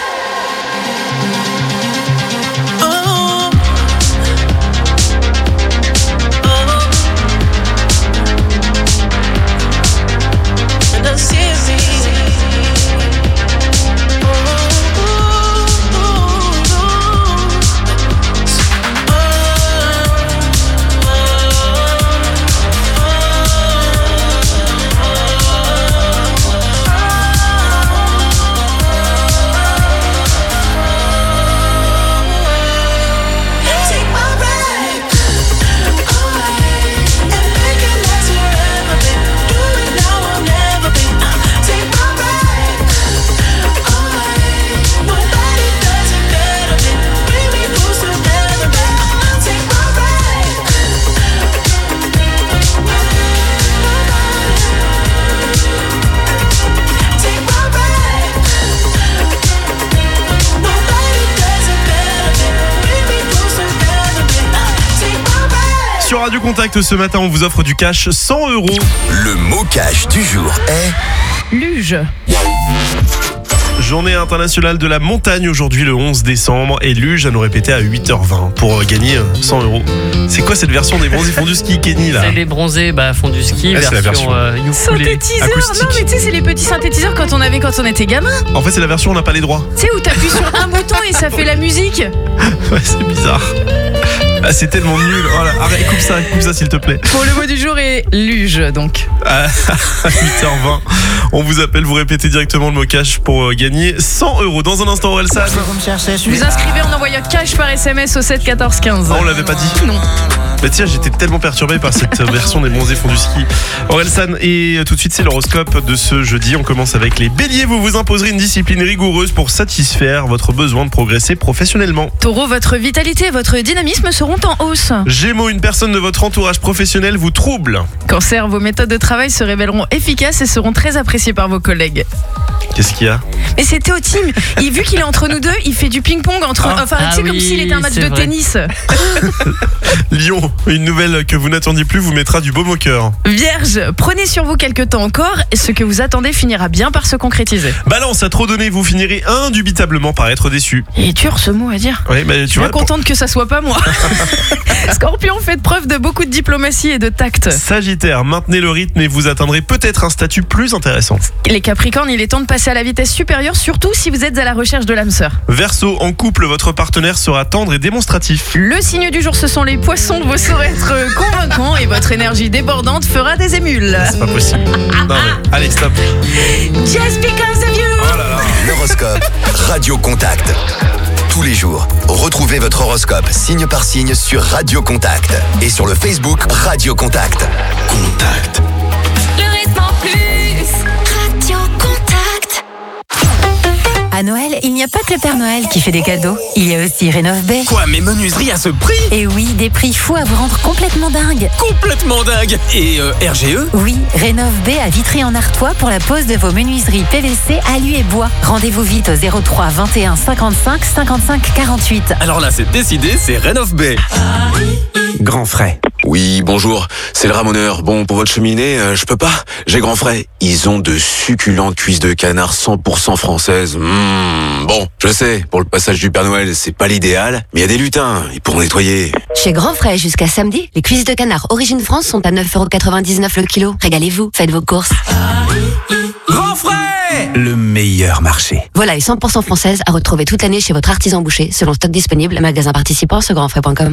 Oh. And I see take my breath away and make it last forever, babe. Do it now or never, babe. Take my breath away. Nobody does it better, babe. Bring me close to heaven, babe. Take my breath. Take my breath. Nobody does it better, babe. Bring me close to heaven, babe. Take my breath. Sur Radio Contact ce matin, on vous offre du cash 100 €. Le mot cash du jour est Luge. Journée internationale de la montagne aujourd'hui le 11 décembre et Luge à nous répéter à 8h20 pour gagner 100 €. C'est quoi cette version des bronzés font du ski, Kenny là? C'est les bronzés font du ski, c'est la version ukulélé. Synthétiseur. acoustique. Non, mais tu sais, c'est les petits synthétiseurs quand on était gamin. En fait, c'est la version où on n'a pas les droits. Tu sais, où t'appuies sur un bouton et ça fait la musique. Ouais, c'est bizarre. Ah, c'est tellement nul. Oh là, arrête, coupe ça s'il te plaît. Bon, le mot du jour est luge, donc. À 8h20, on vous appelle, vous répétez directement le mot cash pour gagner 100 €. Dans un instant, Orelsan. Vous inscrivez en envoyant cash par SMS au 7 14 15. Ah, on l'avait pas dit. Non. Bah tiens, j'étais tellement perturbé par cette version des bronzés font du ski. Orelsan, et tout de suite c'est l'horoscope de ce jeudi. On commence avec les béliers. Vous vous imposerez une discipline rigoureuse pour satisfaire votre besoin de progresser professionnellement. Taureau, votre vitalité et votre dynamisme seront en hausse. Gémeaux, une personne de votre entourage professionnel vous trouble. Cancer, vos méthodes de travail se révéleront efficaces et seront très appréciées par vos collègues. Qu'est-ce qu'il y a? Mais c'est Théo Tim. Et vu qu'il est entre nous deux, il fait du ping-pong entre. Enfin, tu sais, comme s'il était un match de tennis. Lion, une nouvelle que vous n'attendiez plus vous mettra du baume au cœur. Vierge, prenez sur vous quelques temps encore et ce que vous attendez finira bien par se concrétiser. Balance, à trop donner, vous finirez indubitablement par être déçu. Il est dur ce mot à dire. Oui, mais Je suis bien contente que ça soit pas moi. Scorpion, faites preuve de beaucoup de diplomatie et de tact. Sagittaire, maintenez le rythme et vous atteindrez peut-être un statut plus intéressant. Les Capricornes, il est temps de passer à la vitesse supérieure, surtout si vous êtes à la recherche de l'âme sœur. Verseau, en couple, votre partenaire sera tendre et démonstratif. Le signe du jour, ce sont les poissons. Vous saurez être convaincants et votre énergie débordante fera des émules. C'est pas possible. Non mais, allez, stop. Just because of you. Oh là là. L'horoscope Radio Contact. Tous les jours, retrouvez votre horoscope signe par signe sur Radio Contact et sur le Facebook Radio Contact. Contact. Le rythme en plus. Radio Contact. À Noël, il n'y a pas que le Père Noël qui fait des cadeaux. Il y a aussi Rénov.B. Quoi, mes menuiseries à ce prix? Et oui, des prix fous à vous rendre complètement dingue. Complètement dingue. Et RGE? Oui, Rénov.B à Vitry en Artois pour la pose de vos menuiseries PVC, alu et bois. Rendez-vous vite au 03 21 55 55 48. Alors là, c'est décidé, c'est Rénov.B. Grand frais. Oui. Oui, bonjour, c'est le ramoneur. Bon, pour votre cheminée, je peux pas. J'ai grand frais. Ils ont de succulentes cuisses de canard 100% françaises. Bon, je sais, pour le passage du Père Noël, c'est pas l'idéal, mais il y a des lutins, ils pourront nettoyer. Chez Grand Frais, jusqu'à samedi, les cuisses de canard Origine France sont à 9,99€ le kilo. Régalez-vous, faites vos courses. Grand Frais, le meilleur marché. Voilà, et 100% française à retrouver toute l'année chez votre artisan boucher, selon stock disponible, magasin participant sur grandfrais.com.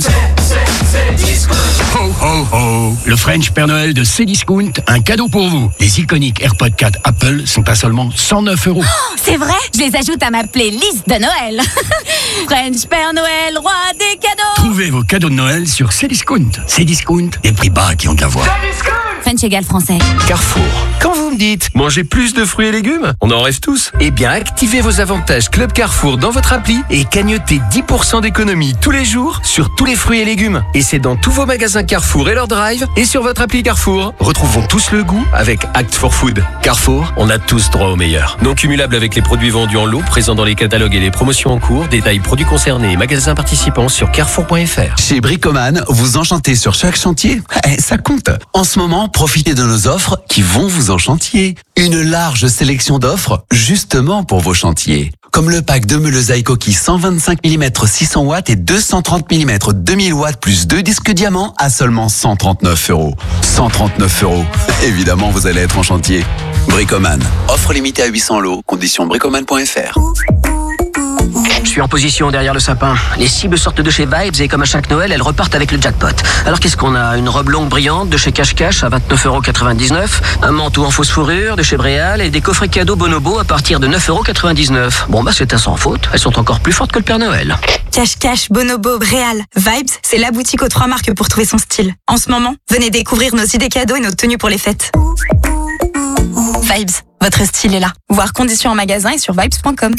Ho ho ho, le French Père Noël de Cdiscount, un cadeau pour vous. Les iconiques AirPods 4 Apple sont à seulement 109€. Oh, c'est vrai, je les ajoute à ma playlist de Noël. French Père Noël, roi des cadeaux. Trouvez vos cadeaux de Noël sur Cdiscount. Cdiscount, des prix bas qui ont de la voix. French égale français. Carrefour. Quand vous me dites manger plus de fruits et légumes, on en rêve tous. Eh bien, activez vos avantages Club Carrefour dans votre appli et cagnotez 10% d'économie tous les jours sur tous les fruits et légumes. Et c'est dans tous vos magasins Carrefour et leur drive et sur votre appli Carrefour. Retrouvons tous le goût avec Act for Food. Carrefour, on a tous droit au meilleur. Non cumulable avec les produits vendus en lot, présents dans les catalogues et les promotions en cours. Détails produits concernés et magasins participants sur carrefour.fr. Chez Bricoman, vous enchantez sur chaque chantier. Ça compte. En ce moment, profitez de nos offres qui vont vous enchantier. Une large sélection d'offres justement pour vos chantiers. Comme le pack de meules Aikoki 125 mm 600 watts et 230 mm 2000 watts plus 2 disques diamants à seulement 139€. 139€. Évidemment, vous allez être en chantier. Bricoman. Offre limitée à 800 lots. Conditions bricoman.fr. Je suis en position derrière le sapin. Les cibles sortent de chez Vibes et comme à chaque Noël, elles repartent avec le jackpot. Alors qu'est-ce qu'on a? Une robe longue brillante de chez Cache Cache à 29,99€, un manteau en fausse fourrure de chez Bréal et des coffrets cadeaux Bonobo à partir de 9,99€. Bon bah c'est un sans faute, elles sont encore plus fortes que le Père Noël. Cache Cache, Bonobo, Bréal, Vibes, c'est la boutique aux 3 marques pour trouver son style. En ce moment, venez découvrir nos idées cadeaux et nos tenues pour les fêtes. Vibes, votre style est là. Voir conditions en magasin et sur vibes.com.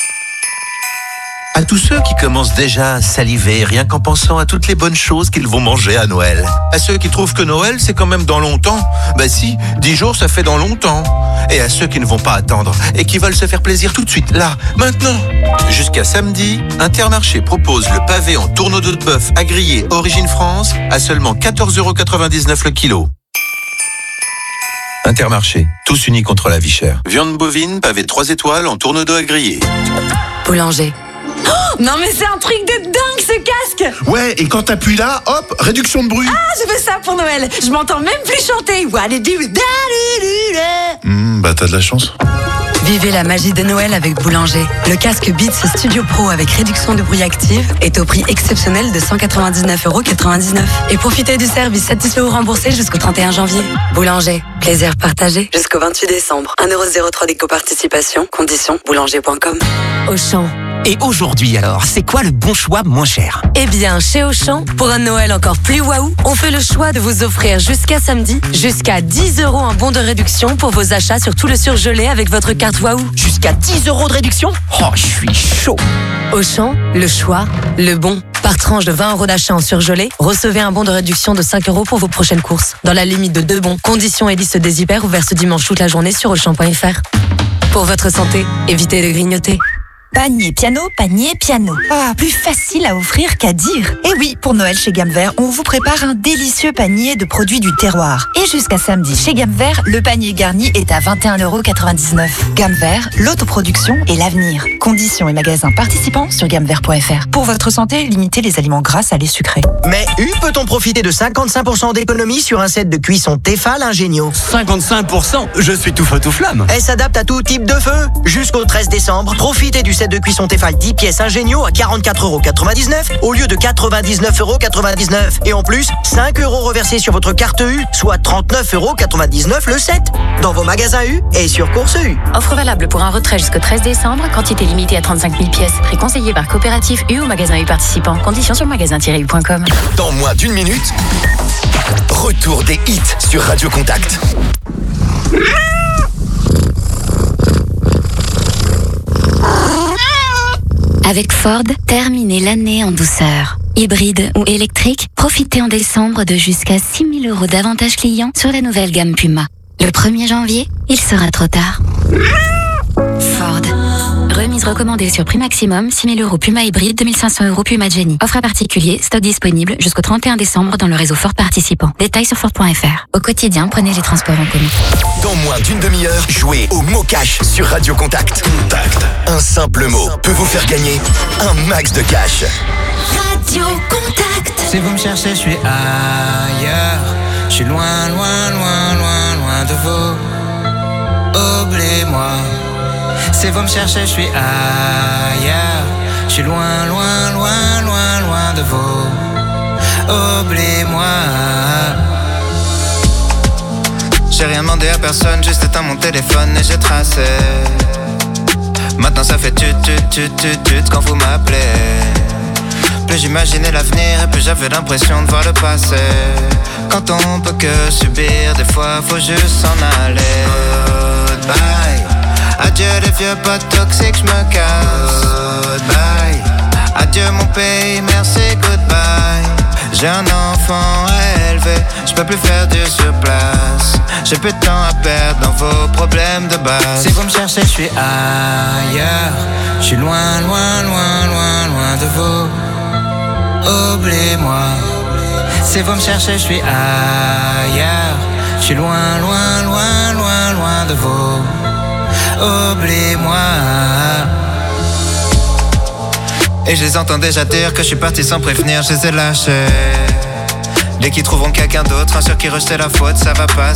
À tous ceux qui commencent déjà à saliver rien qu'en pensant à toutes les bonnes choses qu'ils vont manger à Noël. À ceux qui trouvent que Noël c'est quand même dans longtemps. Bah si, 10 jours ça fait dans longtemps. Et à ceux qui ne vont pas attendre et qui veulent se faire plaisir tout de suite, là, maintenant. Jusqu'à samedi, Intermarché propose le pavé en tourneau de bœuf à griller Origine France à seulement 14,99€ le kilo. Intermarché, tous unis contre la vie chère. Viande bovine, pavé 3 étoiles en tourneau d'eau à griller. Boulanger. Oh, non mais c'est un truc de dingue ce casque. Ouais, et quand t'appuies là, hop, réduction de bruit. Ah, je veux ça pour Noël. Je m'entends même plus chanter. Bah t'as de la chance. Vivez la magie de Noël avec Boulanger. Le casque Beats Studio Pro avec réduction de bruit active est au prix exceptionnel de 199,99€. Et profitez du service satisfait ou remboursé jusqu'au 31 janvier. Boulanger, plaisir partagé jusqu'au 28 décembre. 1,03€ d'éco-participation. Conditions boulanger.com. Auchan. Et aujourd'hui alors, c'est quoi le bon choix moins cher? Eh bien, chez Auchan, pour un Noël encore plus waouh, on fait le choix de vous offrir jusqu'à samedi, jusqu'à 10€ en bon de réduction pour vos achats sur tout le surgelé avec votre carte waouh. Jusqu'à 10€ de réduction? Oh, je suis chaud. Auchan, le choix, le bon. Par tranche de 20€ d'achat en surgelé, recevez un bon de réduction de 5€ pour vos prochaines courses. Dans la limite de 2 bons. Conditions et liste des hyper ouverts ce dimanche toute la journée sur Auchan.fr. Pour votre santé, évitez de grignoter. Panier piano, panier piano. Ah, plus facile à offrir qu'à dire. Et oui, pour Noël chez Gamme Vert, on vous prépare un délicieux panier de produits du terroir. Et jusqu'à samedi, chez Gamme Vert, le panier garni est à 21,99€. Gamme Vert, l'autoproduction et l'avenir. Conditions et magasins participants sur gammevert.fr. Pour votre santé, limitez les aliments gras, salés, sucrés. Mais peut-on profiter de 55% d'économie sur un set de cuisson Tefal Ingenio? 55%? Je suis tout feu tout flamme. Elle s'adapte à tout type de feu. Jusqu'au 13 décembre, profitez du set de cuisson Tefal 10 pièces Ingenio à 44,99€ au lieu de 99,99€. Et en plus, 5€ reversés sur votre carte U, soit 39,99€ le set. Dans vos magasins U et sur Course U. Offre valable pour un retrait jusqu'au 13 décembre, quantité limitée à 35 000 pièces. Prix conseillé par coopératif U ou magasin U participant. Conditions sur magasin-u.com. Dans moins d'une minute, retour des hits sur Radio Contact. Avec Ford, terminez l'année en douceur. Hybride ou électrique, profitez en décembre de jusqu'à 6 000€ d'avantages clients sur la nouvelle gamme Puma. Le 1er janvier, il sera trop tard. Ford. Remise recommandée sur prix maximum, 6 000 € Puma hybride, 2 500 € Puma Jenny. Offre à particulier, stock disponible jusqu'au 31 décembre dans le réseau Ford participant. Détails sur Ford.fr. Au quotidien, prenez les transports en commun. Dans moins d'une demi-heure, jouez au mot cash sur Radio Contact. Un simple mot peut vous faire gagner un max de cash. Radio Contact. Si vous me cherchez, je suis ailleurs. Je suis loin, loin, loin, loin, loin de vous. Oubliez-moi. Si vous me cherchez, je suis ailleurs. Je suis loin, loin, loin, loin, loin de vous. Oubliez-moi. J'ai rien demandé à personne, juste éteint mon téléphone et j'ai tracé. Maintenant ça fait tut quand vous m'appelez. Plus j'imaginais l'avenir et plus j'avais l'impression de voir le passé. Quand on peut que subir, des fois faut juste s'en aller. Goodbye. Adieu les vieux potes toxiques, j'me casse. Goodbye. Adieu mon pays, merci, goodbye. J'ai un enfant à élever, j'peux plus faire du surplace. J'ai plus de temps à perdre dans vos problèmes de base. Si vous me cherchez, je suis ailleurs. Je suis loin, loin, loin, loin, loin de vous. Oubliez-moi. Si vous me cherchez, je suis ailleurs. Je suis loin, loin, loin, loin, loin de vous. Oubliez-moi. Et je les entends déjà dire que je suis parti sans prévenir, je les ai lâchés. Dès qu'ils trouveront quelqu'un d'autre, un sûr qui rejetait la faute, ça va pas.